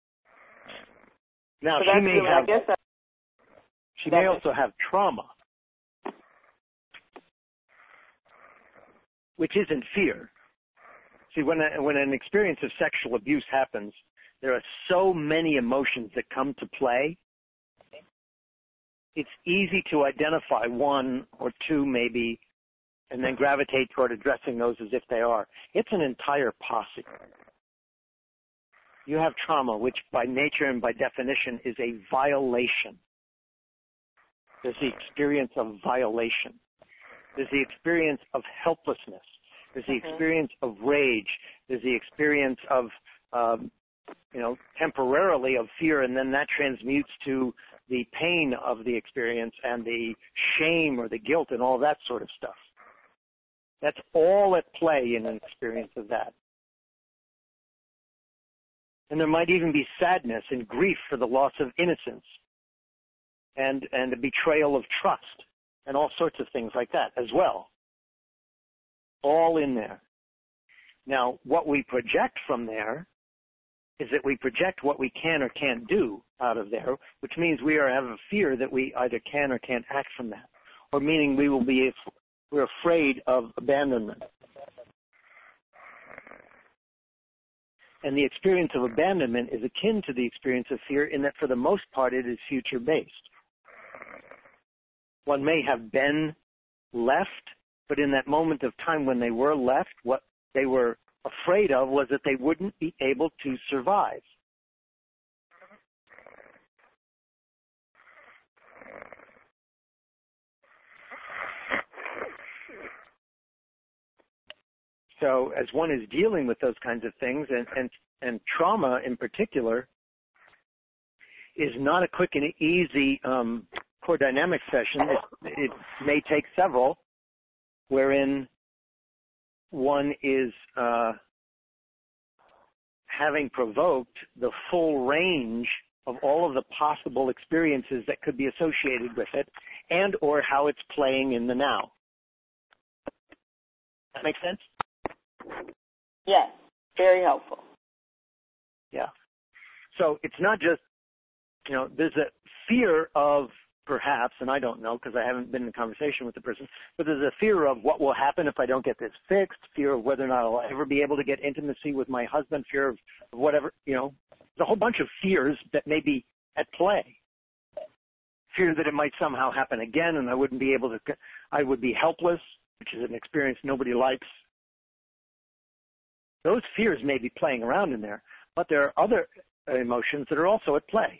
Now so she may really, have. I guess that, she that may also have trauma, which isn't fear. See, when a, when an experience of sexual abuse happens, there are so many emotions that come to play. It's easy to identify one or two maybe and then gravitate toward addressing those as if they are. It's an entire posse. You have trauma, which by nature and by definition is a violation. There's the experience of violation. There's the experience of helplessness. There's the Mm-hmm. experience of rage. There's the experience of, um, you know, temporarily of fear, and then that transmutes to the pain of the experience and the shame or the guilt and all that sort of stuff. That's all at play in an experience of that. And there might even be sadness and grief for the loss of innocence and, and the betrayal of trust and all sorts of things like that as well. All in there. Now, what we project from there is that we project what we can or can't do out of there, which means we are have a fear that we either can or can't act from that, or meaning we will be we're afraid of abandonment. And the experience of abandonment is akin to the experience of fear in that for the most part it is future-based. One may have been left, but in that moment of time when they were left, what they were afraid of was that they wouldn't be able to survive. So as one is dealing with those kinds of things, and, and, and trauma in particular is not a quick and easy um, core dynamic session. It, it may take several, wherein one is uh, having provoked the full range of all of the possible experiences that could be associated with it, and or how it's playing in the now. That make sense? Yes, very helpful. Yeah. So it's not just, you know, there's a fear of perhaps, and I don't know because I haven't been in conversation with the person, but there's a fear of what will happen if I don't get this fixed, fear of whether or not I'll ever be able to get intimacy with my husband, fear of whatever, you know, there's a whole bunch of fears that may be at play. Fear that it might somehow happen again and I wouldn't be able to, I would be helpless, which is an experience nobody likes. Those fears may be playing around in there, but there are other emotions that are also at play.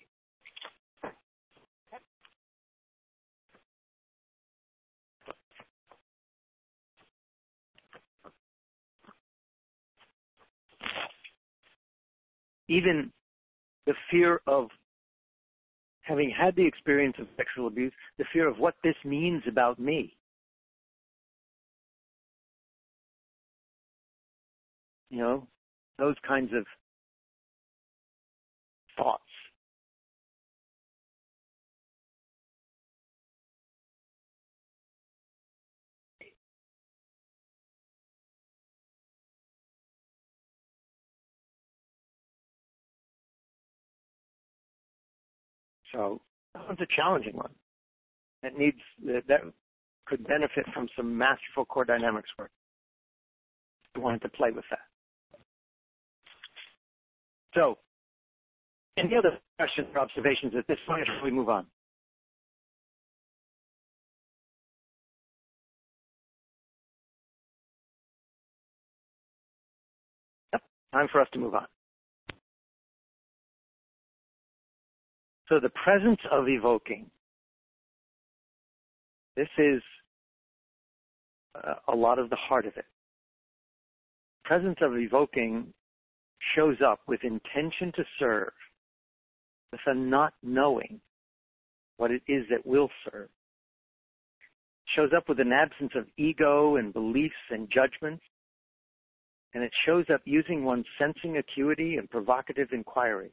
Even the fear of having had the experience of sexual abuse, the fear of what this means about me. You know, those kinds of thoughts. So that one's a challenging one. That needs that could benefit from some masterful core dynamics work. I wanted to play with that. So, any other questions or observations at this point, or should we move on? Yep, time for us to move on. So the presence of evoking. This is uh, a lot of the heart of it. Presence of evoking shows up with intention to serve, with a not knowing what it is that will serve. It shows up with an absence of ego and beliefs and judgments, and it shows up using one's sensing acuity and provocative inquiry.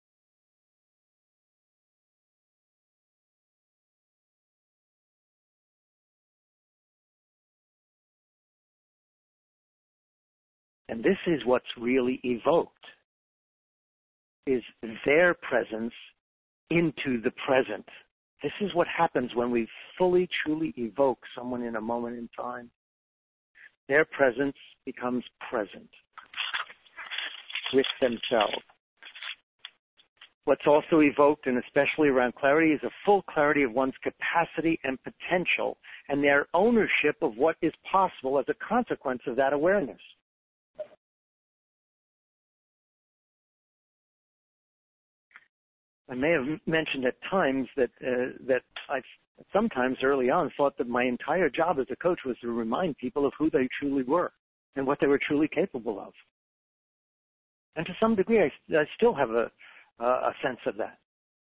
And this is what's really evoked, is their presence into the present. This is what happens when we fully, truly evoke someone in a moment in time. Their presence becomes present with themselves. What's also evoked, and especially around clarity, is a full clarity of one's capacity and potential and their ownership of what is possible as a consequence of that awareness. I may have mentioned at times that uh, that I sometimes early on thought that my entire job as a coach was to remind people of who they truly were. and what they were truly capable of. And to some degree, I, I still have a, a sense of that.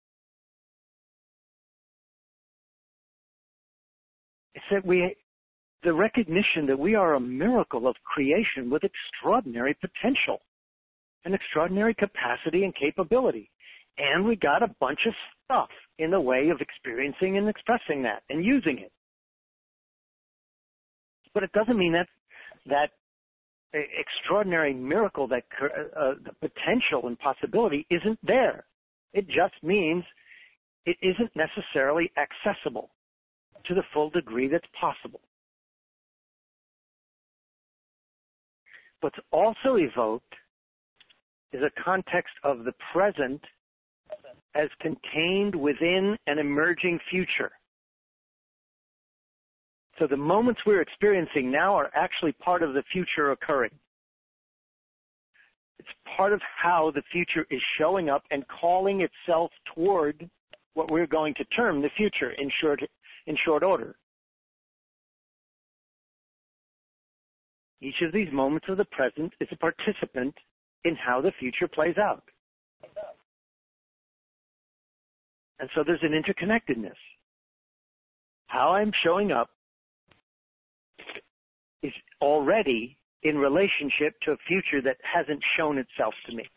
It's that we, the recognition that we are a miracle of creation with extraordinary potential and extraordinary capacity and capability. And we got a bunch of stuff in the way of experiencing and expressing that and using it. But it doesn't mean that that extraordinary miracle, that uh, the potential and possibility isn't there. It just means it isn't necessarily accessible to the full degree that's possible. What's also evoked is a context of the present as contained within an emerging future. So the moments we're experiencing now are actually part of the future occurring. It's part of how the future is showing up and calling itself toward what we're going to term the future in short, in short order. Each of these moments of the present is a participant in how the future plays out. And so there's an interconnectedness. How I'm showing up is already in relationship to a future that hasn't shown itself to me.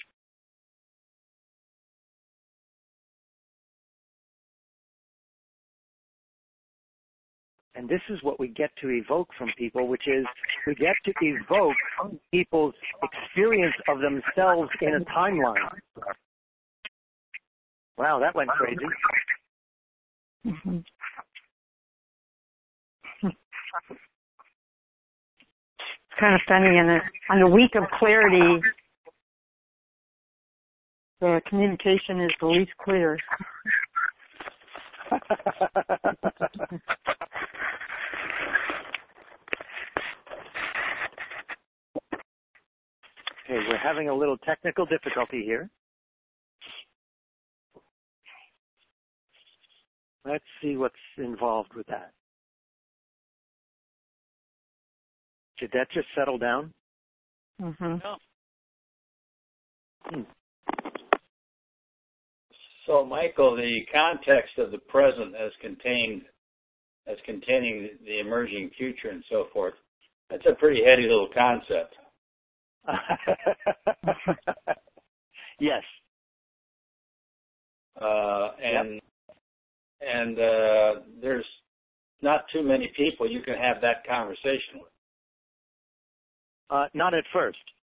And this is what we get to evoke from people, which is we get to evoke people's experience of themselves in a timeline. Wow, that went crazy. Mm-hmm. It's kind of funny. On the, on the week of clarity, the communication is the least clear. Okay, we're having a little technical difficulty here. Let's see what's involved with that. Did that just settle down? Mm-hmm. No. Hmm. So, Michael, the context of the present as contained, as containing the emerging future and so forth, that's a pretty heady little concept. Yes. Uh, and yep. and uh, there's not too many people you can have that conversation with. Uh, not at first.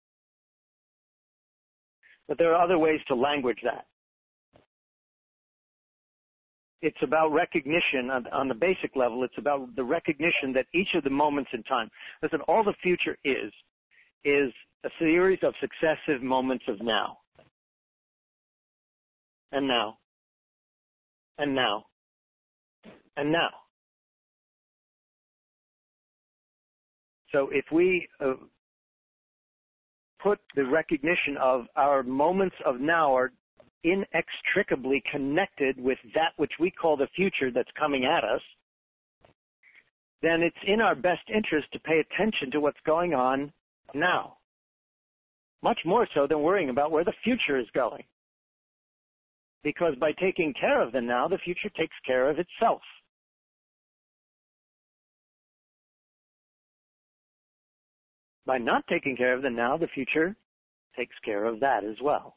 But there are other ways to language that. It's about recognition on, on the basic level. It's about the recognition that each of the moments in time, listen, all the future is, is a series of successive moments of now. And now. And now. And now. So if we uh, put the recognition of our moments of now are inextricably connected with that which we call the future that's coming at us, then it's in our best interest to pay attention to what's going on now. Much more so than worrying about where the future is going. Because by taking care of the now, the future takes care of itself. By not taking care of the now, the future takes care of that as well.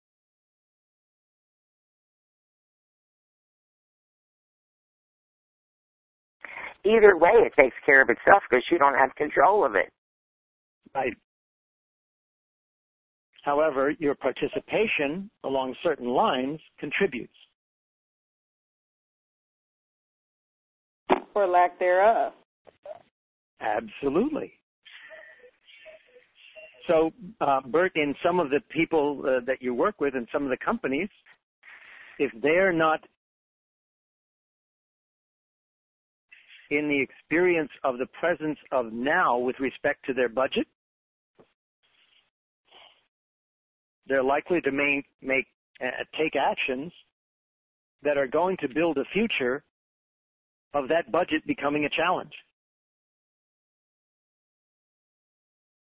Either way, it takes care of itself because you don't have control of it. Right. However, your participation along certain lines contributes. Or lack thereof. Absolutely. So, uh, Bert, in some of the people uh, that you work with in some of the companies, if they're not in the experience of the presence of now with respect to their budget, they're likely to make, make uh, take actions that are going to build a future of that budget becoming a challenge.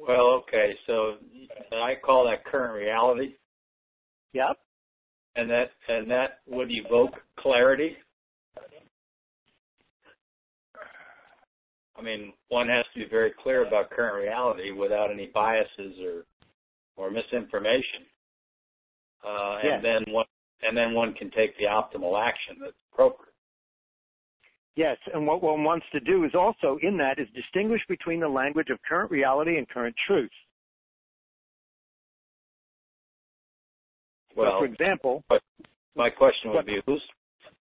Well, okay, so I call that current reality. Yep. And that and that would evoke clarity. I mean, one has to be very clear about current reality without any biases or or misinformation. Uh, yes. and then one and then one can take the optimal action that's appropriate. Yes, and what one wants to do is also in that is distinguish between the language of current reality and current truth. Well, so for example, but my question would what, be, who's?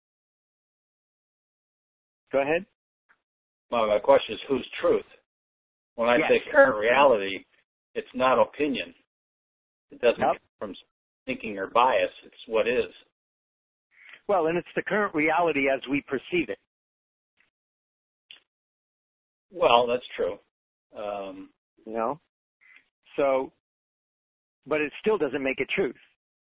Go ahead. My, my question is, whose truth? When I yes. say current reality, it's not opinion. It doesn't nope. come from thinking or bias. It's what is. Well, and it's the current reality as we perceive it. Well, that's true. Um, you know, so, but it still doesn't make it truth.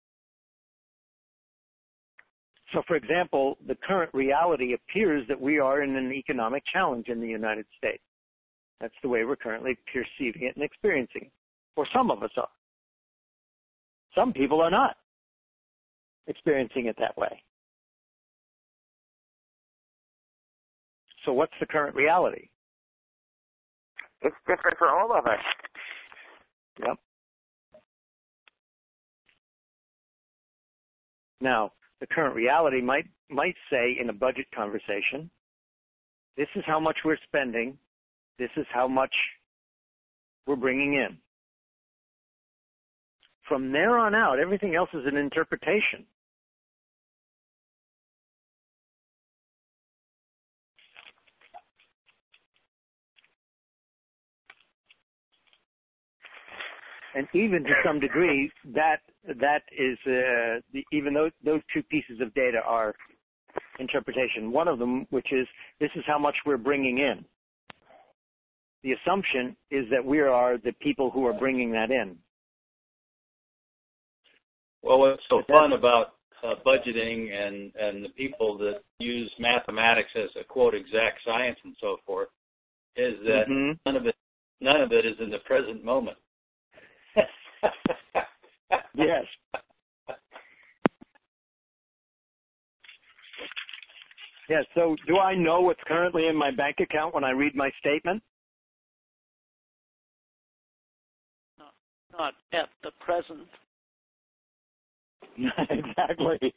So, for example, the current reality appears that we are in an economic challenge in the United States. That's the way we're currently perceiving it and experiencing it. Or some of us are. Some people are not experiencing it that way. So what's the current reality? It's different for all of us. Yep. Now, the current reality might might say in a budget conversation, this is how much we're spending, this is how much we're bringing in. From there on out, everything else is an interpretation. And even to some degree, that that is uh, the, even though those two pieces of data are interpretation. One of them, which is this is how much we're bringing in. The assumption is that we are the people who are bringing that in. Well, what's so fun about uh, budgeting and and the people that use mathematics as a quote exact science and so forth is that mm-hmm. none of it none of it is in the present moment. Yes. Yeah, so do I know what's currently in my bank account when I read my statement? Not, not at the present. Exactly.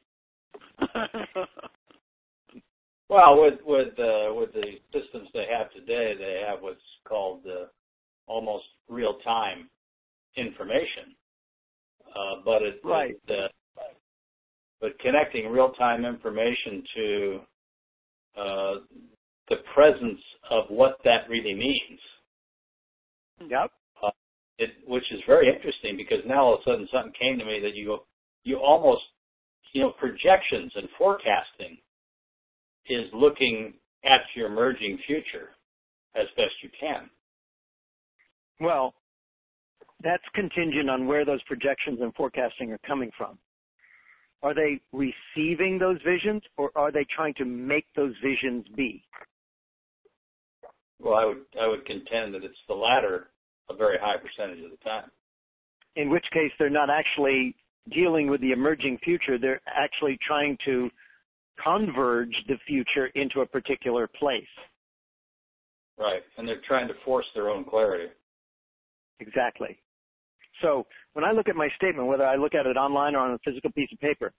Well, with with uh, with the systems they have today, they have what's called uh, almost real time information, uh, but it, right. it uh, but connecting real time information to uh, the presence of what that really means. Yep. Uh, it, which is very interesting because now all of a sudden something came to me that you you almost you know projections and forecasting is looking at your emerging future as best you can. Well, that's contingent on where those projections and forecasting are coming from. Are they receiving those visions, or are they trying to make those visions be? Well, I would I would contend that it's the latter a very high percentage of the time. In which case, they're not actually dealing with the emerging future. They're actually trying to converge the future into a particular place. Right, and they're trying to force their own clarity. Exactly. So when I look at my statement, whether I look at it online or on a physical piece of paper,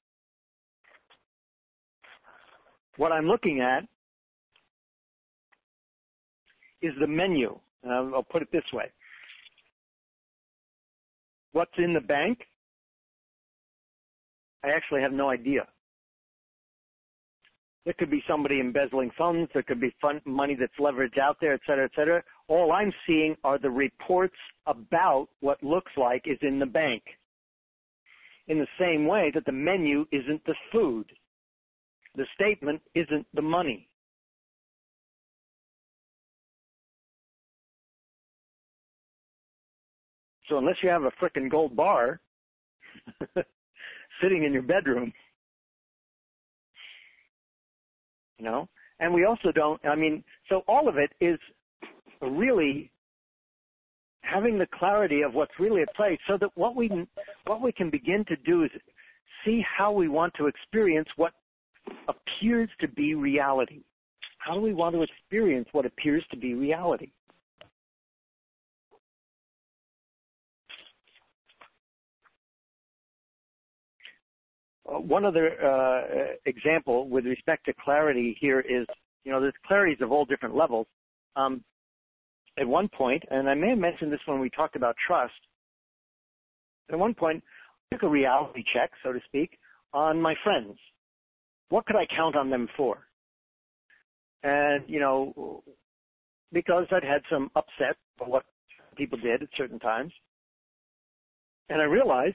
what I'm looking at is the menu. Uh, I'll put it this way. What's in the bank? I actually have no idea. There could be somebody embezzling funds. There could be fun, money that's leveraged out there, et cetera, et cetera. All I'm seeing are the reports about what looks like is in the bank. In the same way that the menu isn't the food. The statement isn't the money. So unless you have a frickin' gold bar sitting in your bedroom, you know, and we also don't, I mean, so all of it is really having the clarity of what's really at play, so that what we what we can begin to do is see how we want to experience what appears to be reality. How do we want to experience what appears to be reality? Uh, one other uh, example with respect to clarity here is, you know, there's clarities of all different levels. Um, at one point, and I may have mentioned this when we talked about trust, at one point, I took a reality check, so to speak, on my friends. What could I count on them for? And, you know, because I'd had some upset for what people did at certain times, and I realized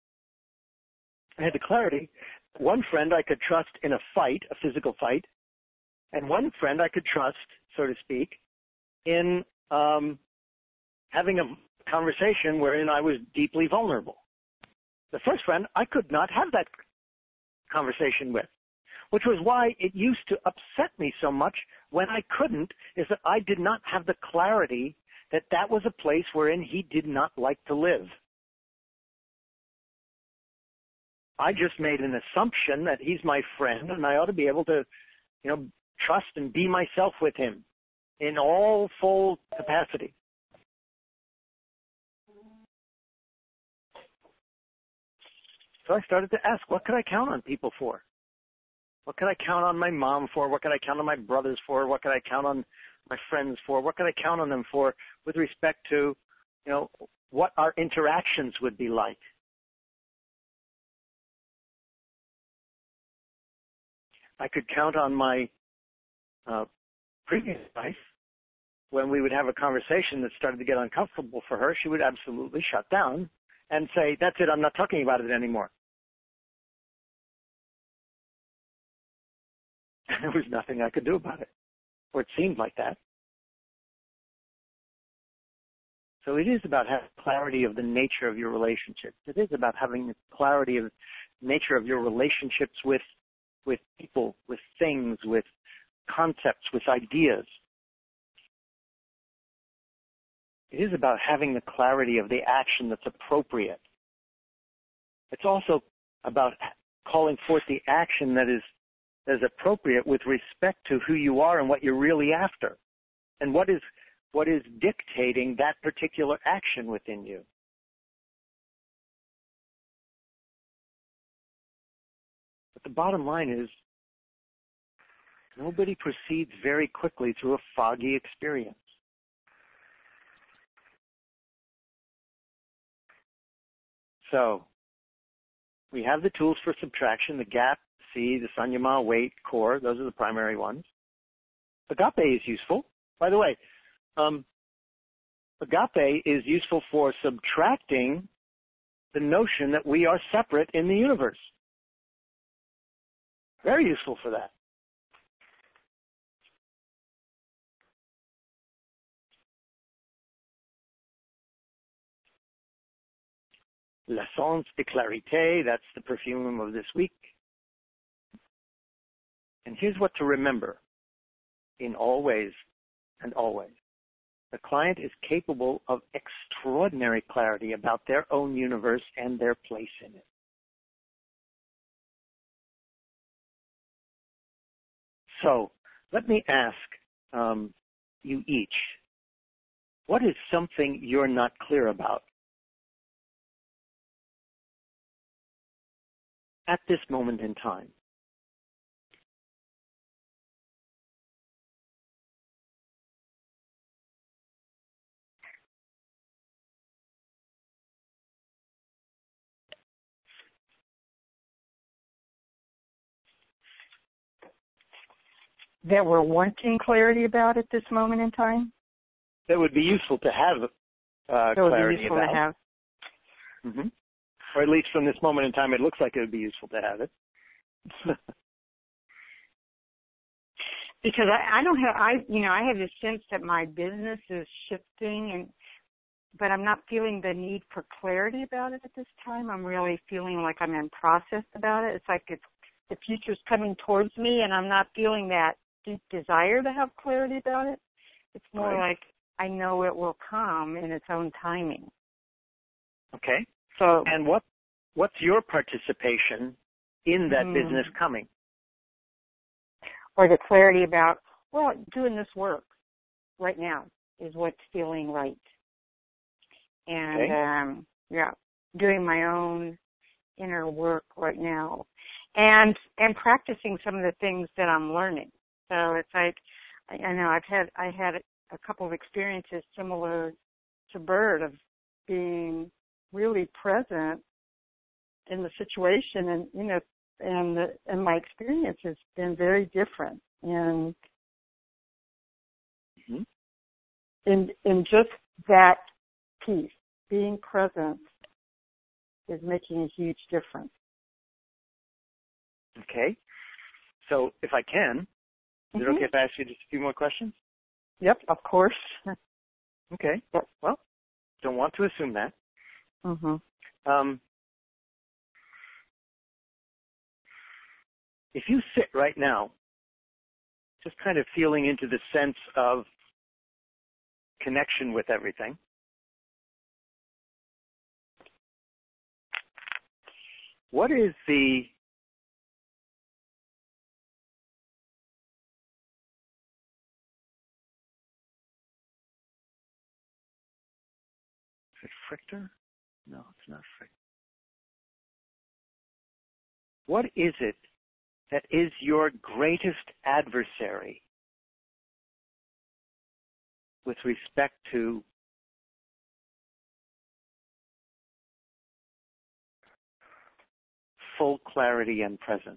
I had the clarity, one friend I could trust in a fight, a physical fight, and one friend I could trust, so to speak, in um, having a conversation wherein I was deeply vulnerable. The first friend I could not have that conversation with, which was why it used to upset me so much when I couldn't, is that I did not have the clarity that that was a place wherein he did not like to live. I just made an assumption that he's my friend and I ought to be able to, you know, trust and be myself with him in all full capacity. So I started to ask, what could I count on people for? What could I count on my mom for? What could I count on my brothers for? What could I count on my friends for? What could I count on them for with respect to, you know, what our interactions would be like? I could count on my uh, previous wife. When we would have a conversation that started to get uncomfortable for her, she would absolutely shut down and say, that's it, I'm not talking about it anymore. And there was nothing I could do about it, or it seemed like that. So it is about having clarity of the nature of your relationships. It is about having clarity of the nature of your relationships with with people, with things, with concepts, with ideas. It is about having the clarity of the action that's appropriate. It's also about calling forth the action that is, that is appropriate with respect to who you are and what you're really after, and what is what is dictating that particular action within you. But the bottom line is, nobody proceeds very quickly through a foggy experience. So, we have the tools for subtraction, the gap, C, the sanyama, weight, core, those are the primary ones. Agape is useful. By the way, um, agape is useful for subtracting the notion that we are separate in the universe. Very useful for that. L'essence de clarité, that's the perfume of this week. And here's what to remember in all ways and always. The client is capable of extraordinary clarity about their own universe and their place in it. So, let me ask um, you each, what is something you're not clear about at this moment in time? That we're wanting clarity about at this moment in time? That would be useful to have uh, that would clarity be useful about. to have. Mm-hmm. Or at least from this moment in time, it looks like it would be useful to have it. Because I, I don't have, I you know, I have this sense that my business is shifting, and but I'm not feeling the need for clarity about it at this time. I'm really feeling like I'm in process about it. It's like it's the future's coming towards me, and I'm not feeling that deep desire to have clarity about it. It's more right. like I know it will come in its own timing. Okay. So, and what what's your participation in that mm, business coming? Or the clarity about, well, doing this work right now is what's feeling right. And, okay. um, yeah, doing my own inner work right now. And, and practicing some of the things that I'm learning. So it's like, I, I know I've had, I had a couple of experiences similar to Bird of being really present in the situation, and, you know, and the, and my experience has been very different. And mm-hmm. in in just that piece, being present is making a huge difference. Okay. So if I can, is mm-hmm. it okay if I ask you just a few more questions? Yep, of course. Okay. Yep. Well, don't want to assume that. Mm-hmm. Um, if you sit right now, just kind of feeling into the sense of connection with everything, what is the is it Frichter? No, it's not Frichter. What is it that is your greatest adversary with respect to full clarity and presence?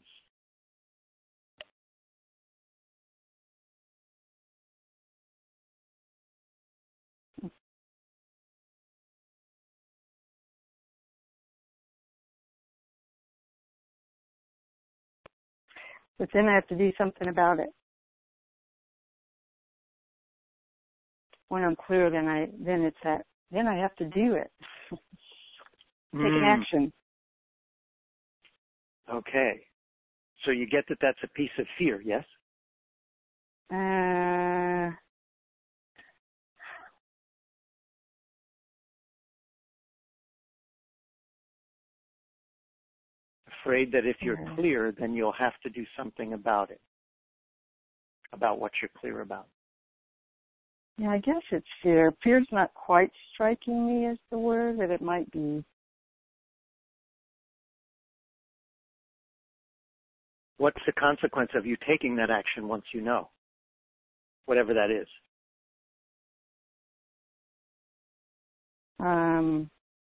But then I have to do something about it. When I'm clear, then I then it's that then I have to do it. Take mm. an action. Okay. So you get that that's a piece of fear, yes? Uh, Afraid that if you're clear, then you'll have to do something about it, about what you're clear about. Yeah, I guess it's fear. Fear's not quite striking me as the word, but it might be. What's the consequence of you taking that action once you know, whatever that is? Um,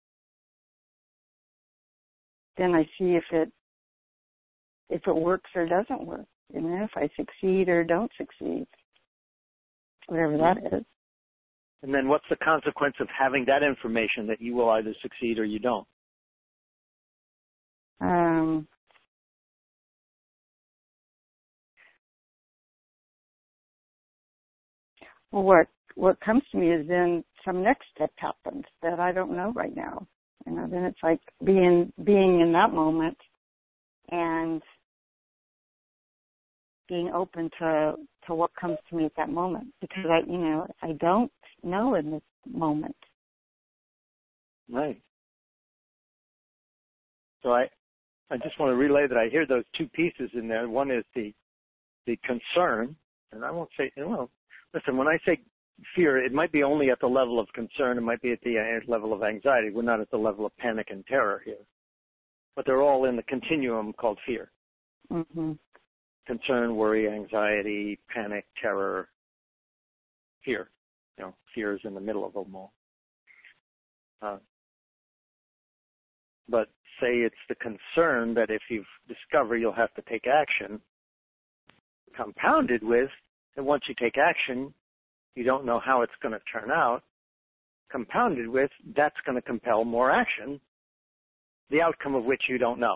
then I see if it if it works or doesn't work. You know, if I succeed or don't succeed, whatever that is. And then what's the consequence of having that information that you will either succeed or you don't? Um, well, what what comes to me is then some next step happens that I don't know right now. You know, then it's like being being in that moment and being open to to what comes to me at that moment, because I, you know, I don't know in this moment. Right. So I, I just want to relay that I hear those two pieces in there. One is the, the concern, and I won't say, well, listen, when I say fear, it might be only at the level of concern. It might be at the level of anxiety. We're not at the level of panic and terror here. But they're all in the continuum called fear. Mm-hmm. Concern, worry, anxiety, panic, terror, fear. You know, fear is in the middle of them all. Uh, but say it's the concern that if you discover you'll have to take action, compounded with that once you take action, you don't know how it's going to turn out, compounded with that's going to compel more action, the outcome of which you don't know.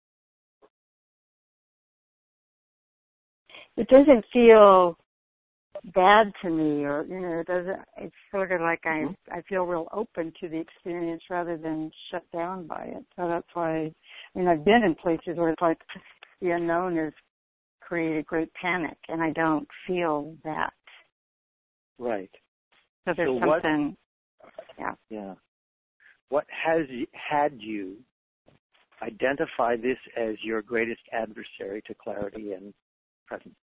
It doesn't feel bad to me, or you know, it doesn't. It's sort of like I Mm-hmm. I feel real open to the experience rather than shut down by it. So that's why. I mean, I've been in places where it's like the unknown has created great panic, and I don't feel that. Right. So there's So what- something. Yeah. Yeah. What has y- had you identify this as your greatest adversary to clarity and presence?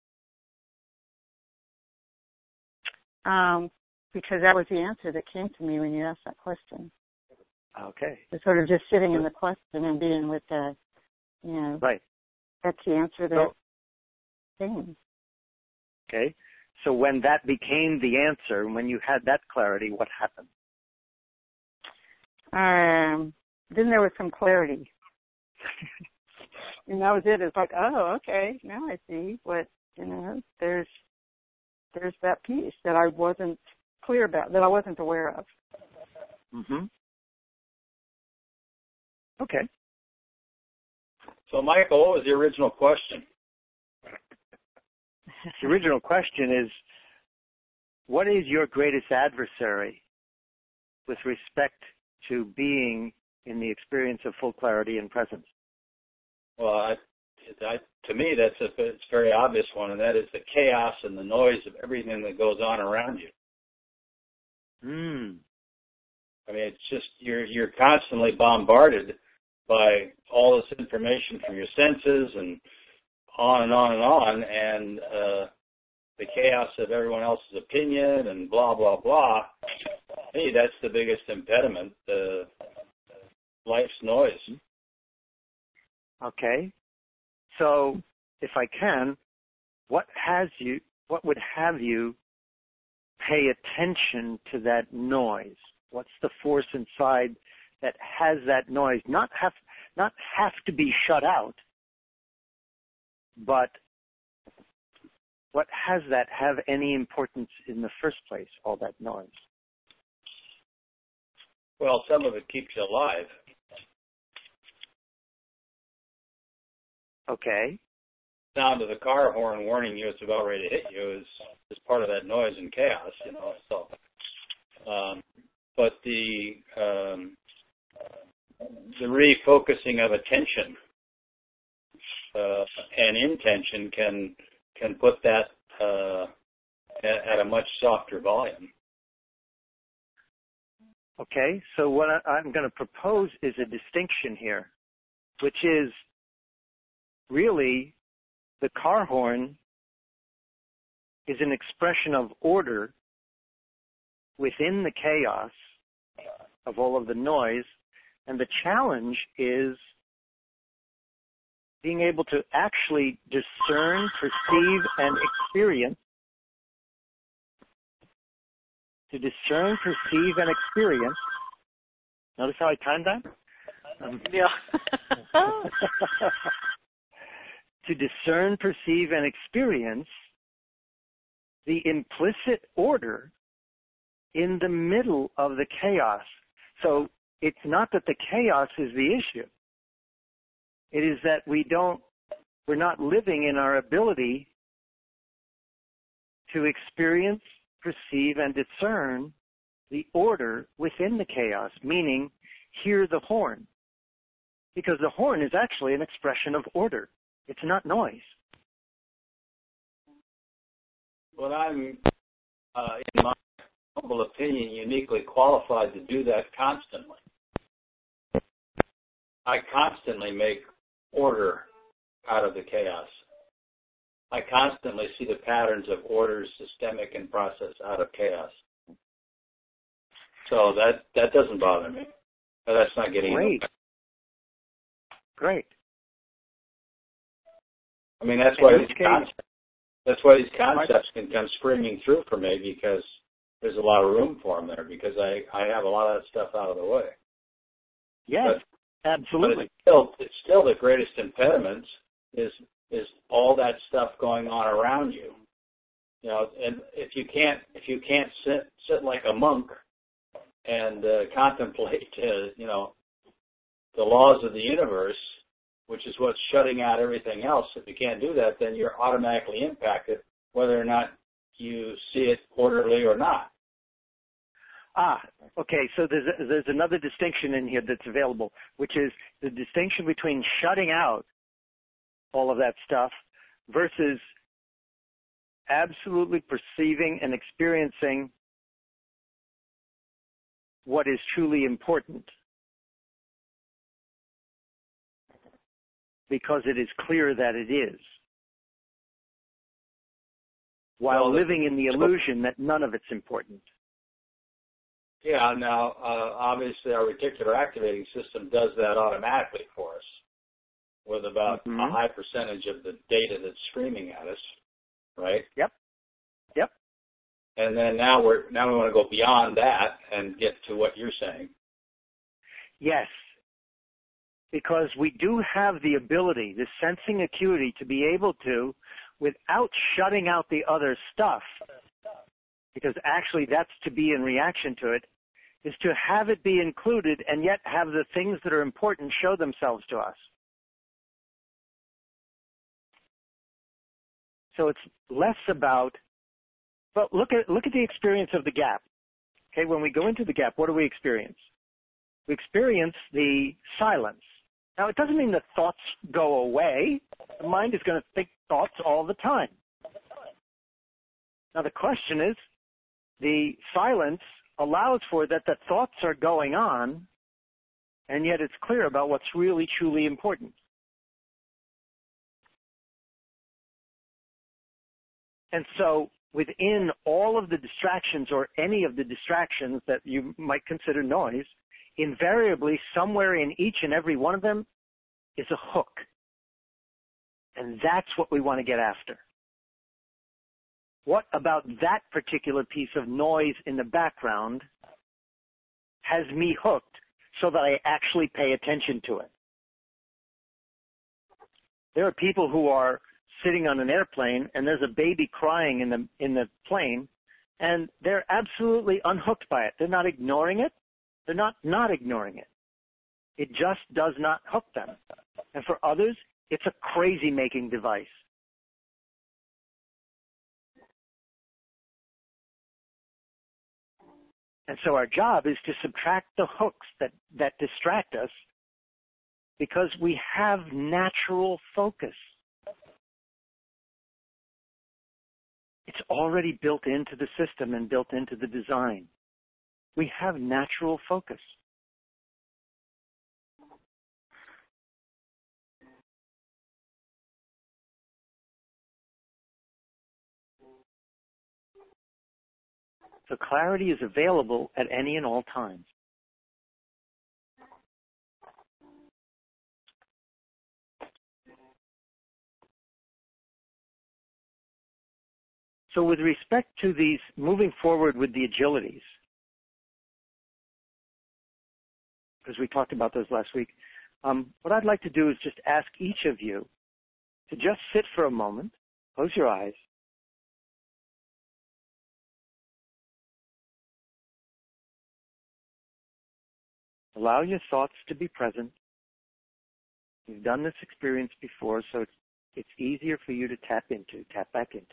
Um, because that was the answer that came to me when you asked that question. Okay. It's sort of just sitting in the question and being with the, you know, Right. that's the answer that So, came. okay. So when that became the answer, when you had that clarity, what happened? Um, then there was some clarity. And that was it. It's like, oh, okay, now I see what, you know, there's there's that piece that I wasn't clear about, that I wasn't aware of. Mm-hmm. Okay. So, Michael, what was the original question? The original question is, what is your greatest adversary with respect to being in the experience of full clarity and presence? Well, I, I, to me, that's a it's a very obvious one, and that is the chaos and the noise of everything that goes on around you. Hmm. I mean, it's just you're you're constantly bombarded by all this information from your senses and on and on and on, and uh, the chaos of everyone else's opinion and blah blah blah. Hey, that's the biggest impediment. Uh, life's noise. Okay. So, if I can, what has you, what would have you pay attention to that noise? What's the force inside that has that noise? Not have, not have to be shut out, but what has that have any importance in the first place, all that noise? Well, some of it keeps you alive. Okay. Sound of the car horn warning you it's about ready to hit you is, is part of that noise and chaos, you know. So, um, but the um, the refocusing of attention uh, and intention can can put that uh, at, at a much softer volume. Okay. So what I, I'm going to propose is a distinction here, which is really the car horn is an expression of order within the chaos of all of the noise, and the challenge is being able to actually discern, perceive, and experience, to discern, perceive, and experience. Notice how I timed that? Um, Yeah. to discern, perceive, and experience the implicit order in the middle of the chaos. So it's not that the chaos is the issue. It is that we don't, we're not living in our ability to experience, perceive, and discern the order within the chaos, meaning hear the horn. Because the horn is actually an expression of order. It's not noise. Well, I'm, uh, in my humble opinion, uniquely qualified to do that constantly. I constantly make order out of the chaos. I constantly see the patterns of order, systemic and process, out of chaos. So that that doesn't bother me. But that's not getting Great. Great. I mean, that's why In these this case- concepts, that's why these concepts can come springing through for me, because there's a lot of room for them there, because I, I have a lot of that stuff out of the way. Yes, But, absolutely. but it's still, it's still the greatest impediment is is all that stuff going on around you. You know, and if you can't if you can't sit sit like a monk and uh, contemplate, uh, you know, the laws of the universe, which is what's shutting out everything else. If you can't do that, then you're automatically impacted, whether or not you see it quarterly or not. Ah, okay. So there's a, there's another distinction in here that's available, which is the distinction between shutting out all of that stuff versus absolutely perceiving and experiencing what is truly important, because it is clear that it is, while well, living in the illusion that none of it's important. Yeah, now, uh, obviously our reticular activating system does that automatically for us with about mm-hmm. a high percentage of the data that's screaming at us, right? Yep, yep. And then now we're now we want to go beyond that and get to what you're saying. Yes, because we do have the ability, the sensing acuity, to be able to, without shutting out the other stuff, because actually that's to be in reaction to it, is to have it be included and yet have the things that are important show themselves to us. So it's less about, but look at look at the experience of the gap. Okay, when we go into the gap, what do we experience? We experience the silence. Now, it doesn't mean that thoughts go away. The mind is going to think thoughts all the time. Now, the question is, the silence allows for that the thoughts are going on, and yet it's clear about what's really, truly important. And so within all of the distractions, or any of the distractions that you might consider noise, invariably somewhere in each and every one of them is a hook. And that's what we want to get after. What about that particular piece of noise in the background has me hooked so that I actually pay attention to it? There are people who are sitting on an airplane and there's a baby crying in the in the plane, and they're absolutely unhooked by it. They're not ignoring it. They're not not ignoring it. It just does not hook them. And for others, it's a crazy-making device. And so our job is to subtract the hooks that, that distract us, because we have natural focus. It's already built into the system and built into the design. We have natural focus. So clarity is available at any and all times. So with respect to these, moving forward with the agilities, because we talked about those last week, um, what I'd like to do is just ask each of you to just sit for a moment, close your eyes, allow your thoughts to be present. You've done this experience before, so it's, it's easier for you to tap into, tap back into.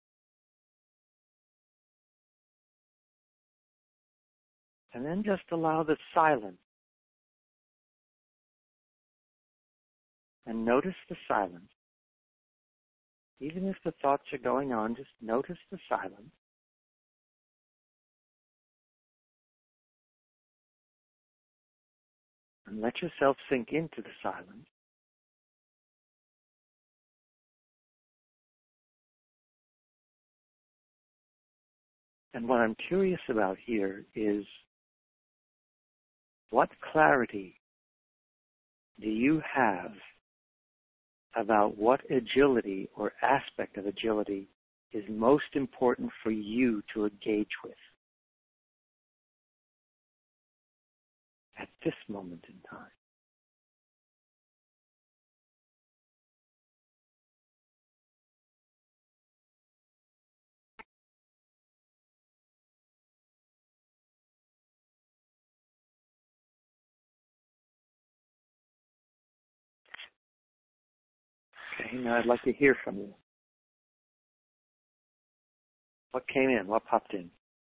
And then just allow the silence. And notice the silence. Even if the thoughts are going on, just notice the silence. And let yourself sink into the silence. And what I'm curious about here is, what clarity do you have about what agility or aspect of agility is most important for you to engage with at this moment in time? Okay, now I'd like to hear from you. What came in? What popped in?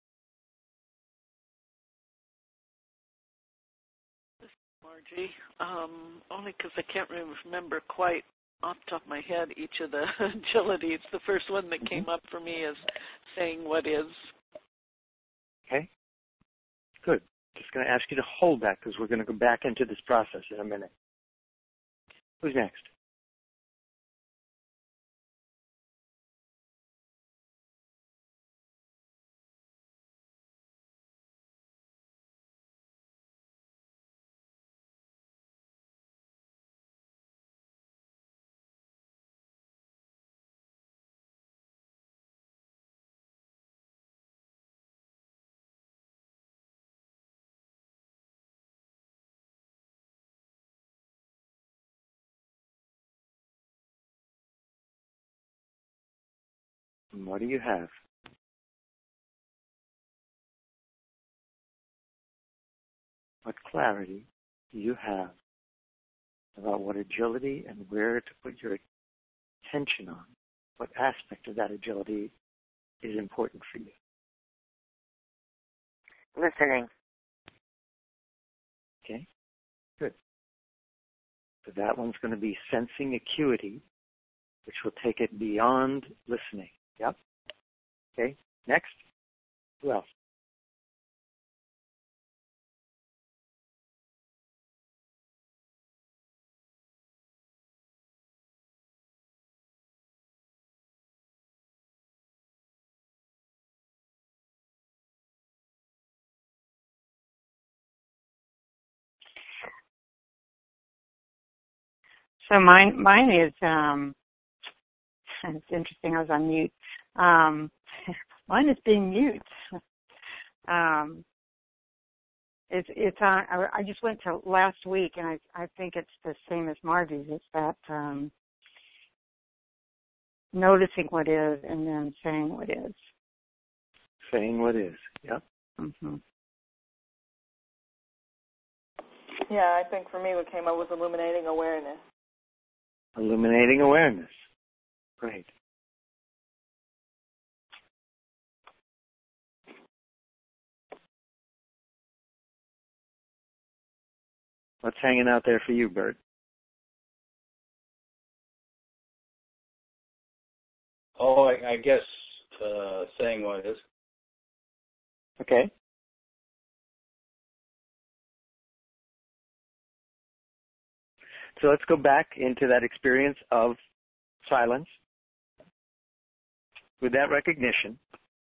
Margie, um, only because I can't remember quite off the top of my head each of the agilities. The first one that mm-hmm. came up for me is saying what is. Okay. Good. Just going to ask you to hold that because we're going to go back into this process in a minute. Who's next? And what do you have? What clarity do you have about what agility and where to put your attention on? What aspect of that agility is important for you? Listening. Okay, good. So that one's going to be sensing acuity, which will take it beyond listening. Yep. Okay, next. Who else? So mine, mine is, um, it's interesting, I was on mute. Um, mine is being mute. um, it's, it's on, I, I just went to last week and I, I think it's the same as Margie's. It's that, um, noticing what is and then saying what is. Saying what is, yep. Mm-hmm. Yeah, I think for me what came up was illuminating awareness. Illuminating awareness. Great. What's hanging out there for you, Bert? Oh, I, I guess uh, saying what is. Okay. So let's go back into that experience of silence. With that recognition,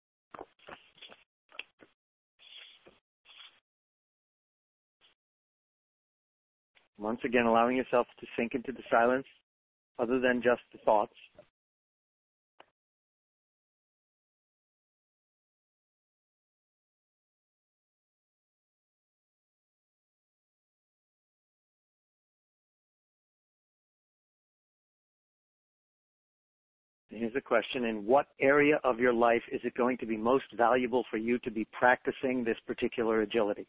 once again allowing yourself to sink into the silence other than just the thoughts. Here's a question. In what area of your life is it going to be most valuable for you to be practicing this particular agility?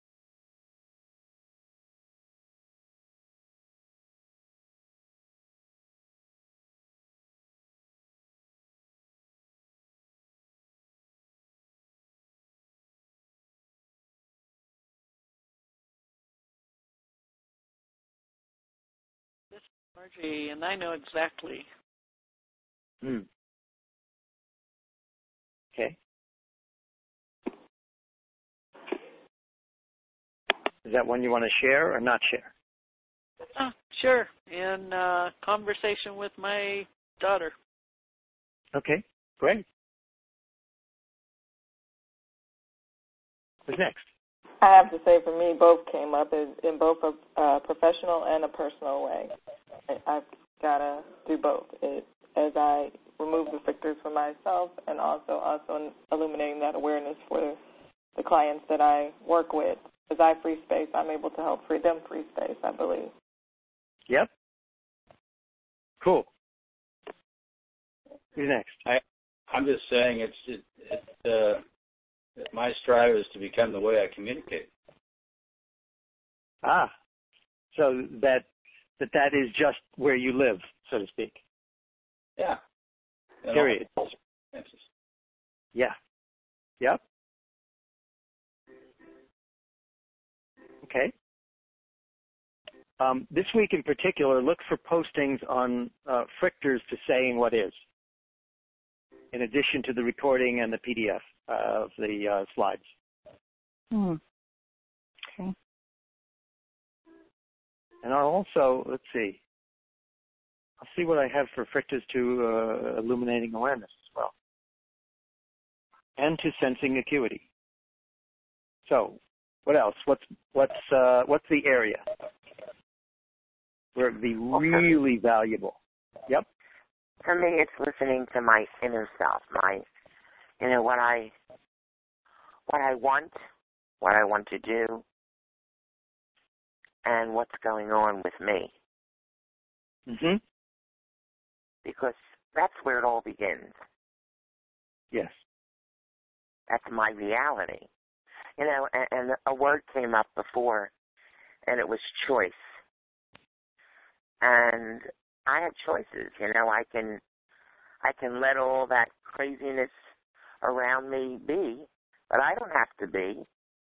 This is Margie, and I know exactly. Hmm. Okay. Is that one you want to share or not share? Uh, sure. In uh, conversation with my daughter. Okay, great. Who's next? I have to say, for me, both came up in, in both a uh, professional and a personal way. I, I've got to do both. It, as I remove the filters for myself and also also illuminating that awareness for the clients that I work with. As I free space, I'm able to help free them free space, I believe. Yep. Cool. Who's next? I, I'm just saying it's it, it, uh, my strive is to become the way I communicate. Ah, so that that that is just where you live, so to speak. Yeah. Period. Yes. Yeah. Okay. Um, this week in particular, look for postings on uh, Frichters to saying what is, in addition to the recording and the P D F uh, of the uh, slides. Hmm. Okay. And I'll also, let's see, I'll see what I have for Frichters to uh, illuminating awareness as well, and to sensing acuity. So, what else? What's what's uh, what's the area where it'd be really valuable? Yep. For me, it's listening to my inner self, my, you know, what I, what I want, what I want to do, and what's going on with me. Mhm. Because that's where it all begins. Yes. That's my reality. You know, and, and a word came up before, and it was choice. And I have choices. You know, I can, I can let all that craziness around me be, but I don't have to be.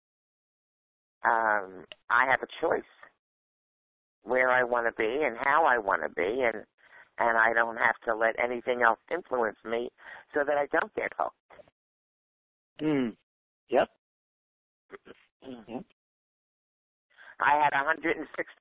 Um, I have a choice where I want to be and how I want to be, and and I don't have to let anything else influence me so that I don't get hooked. Mm. Yep. Yep. I had one hundred six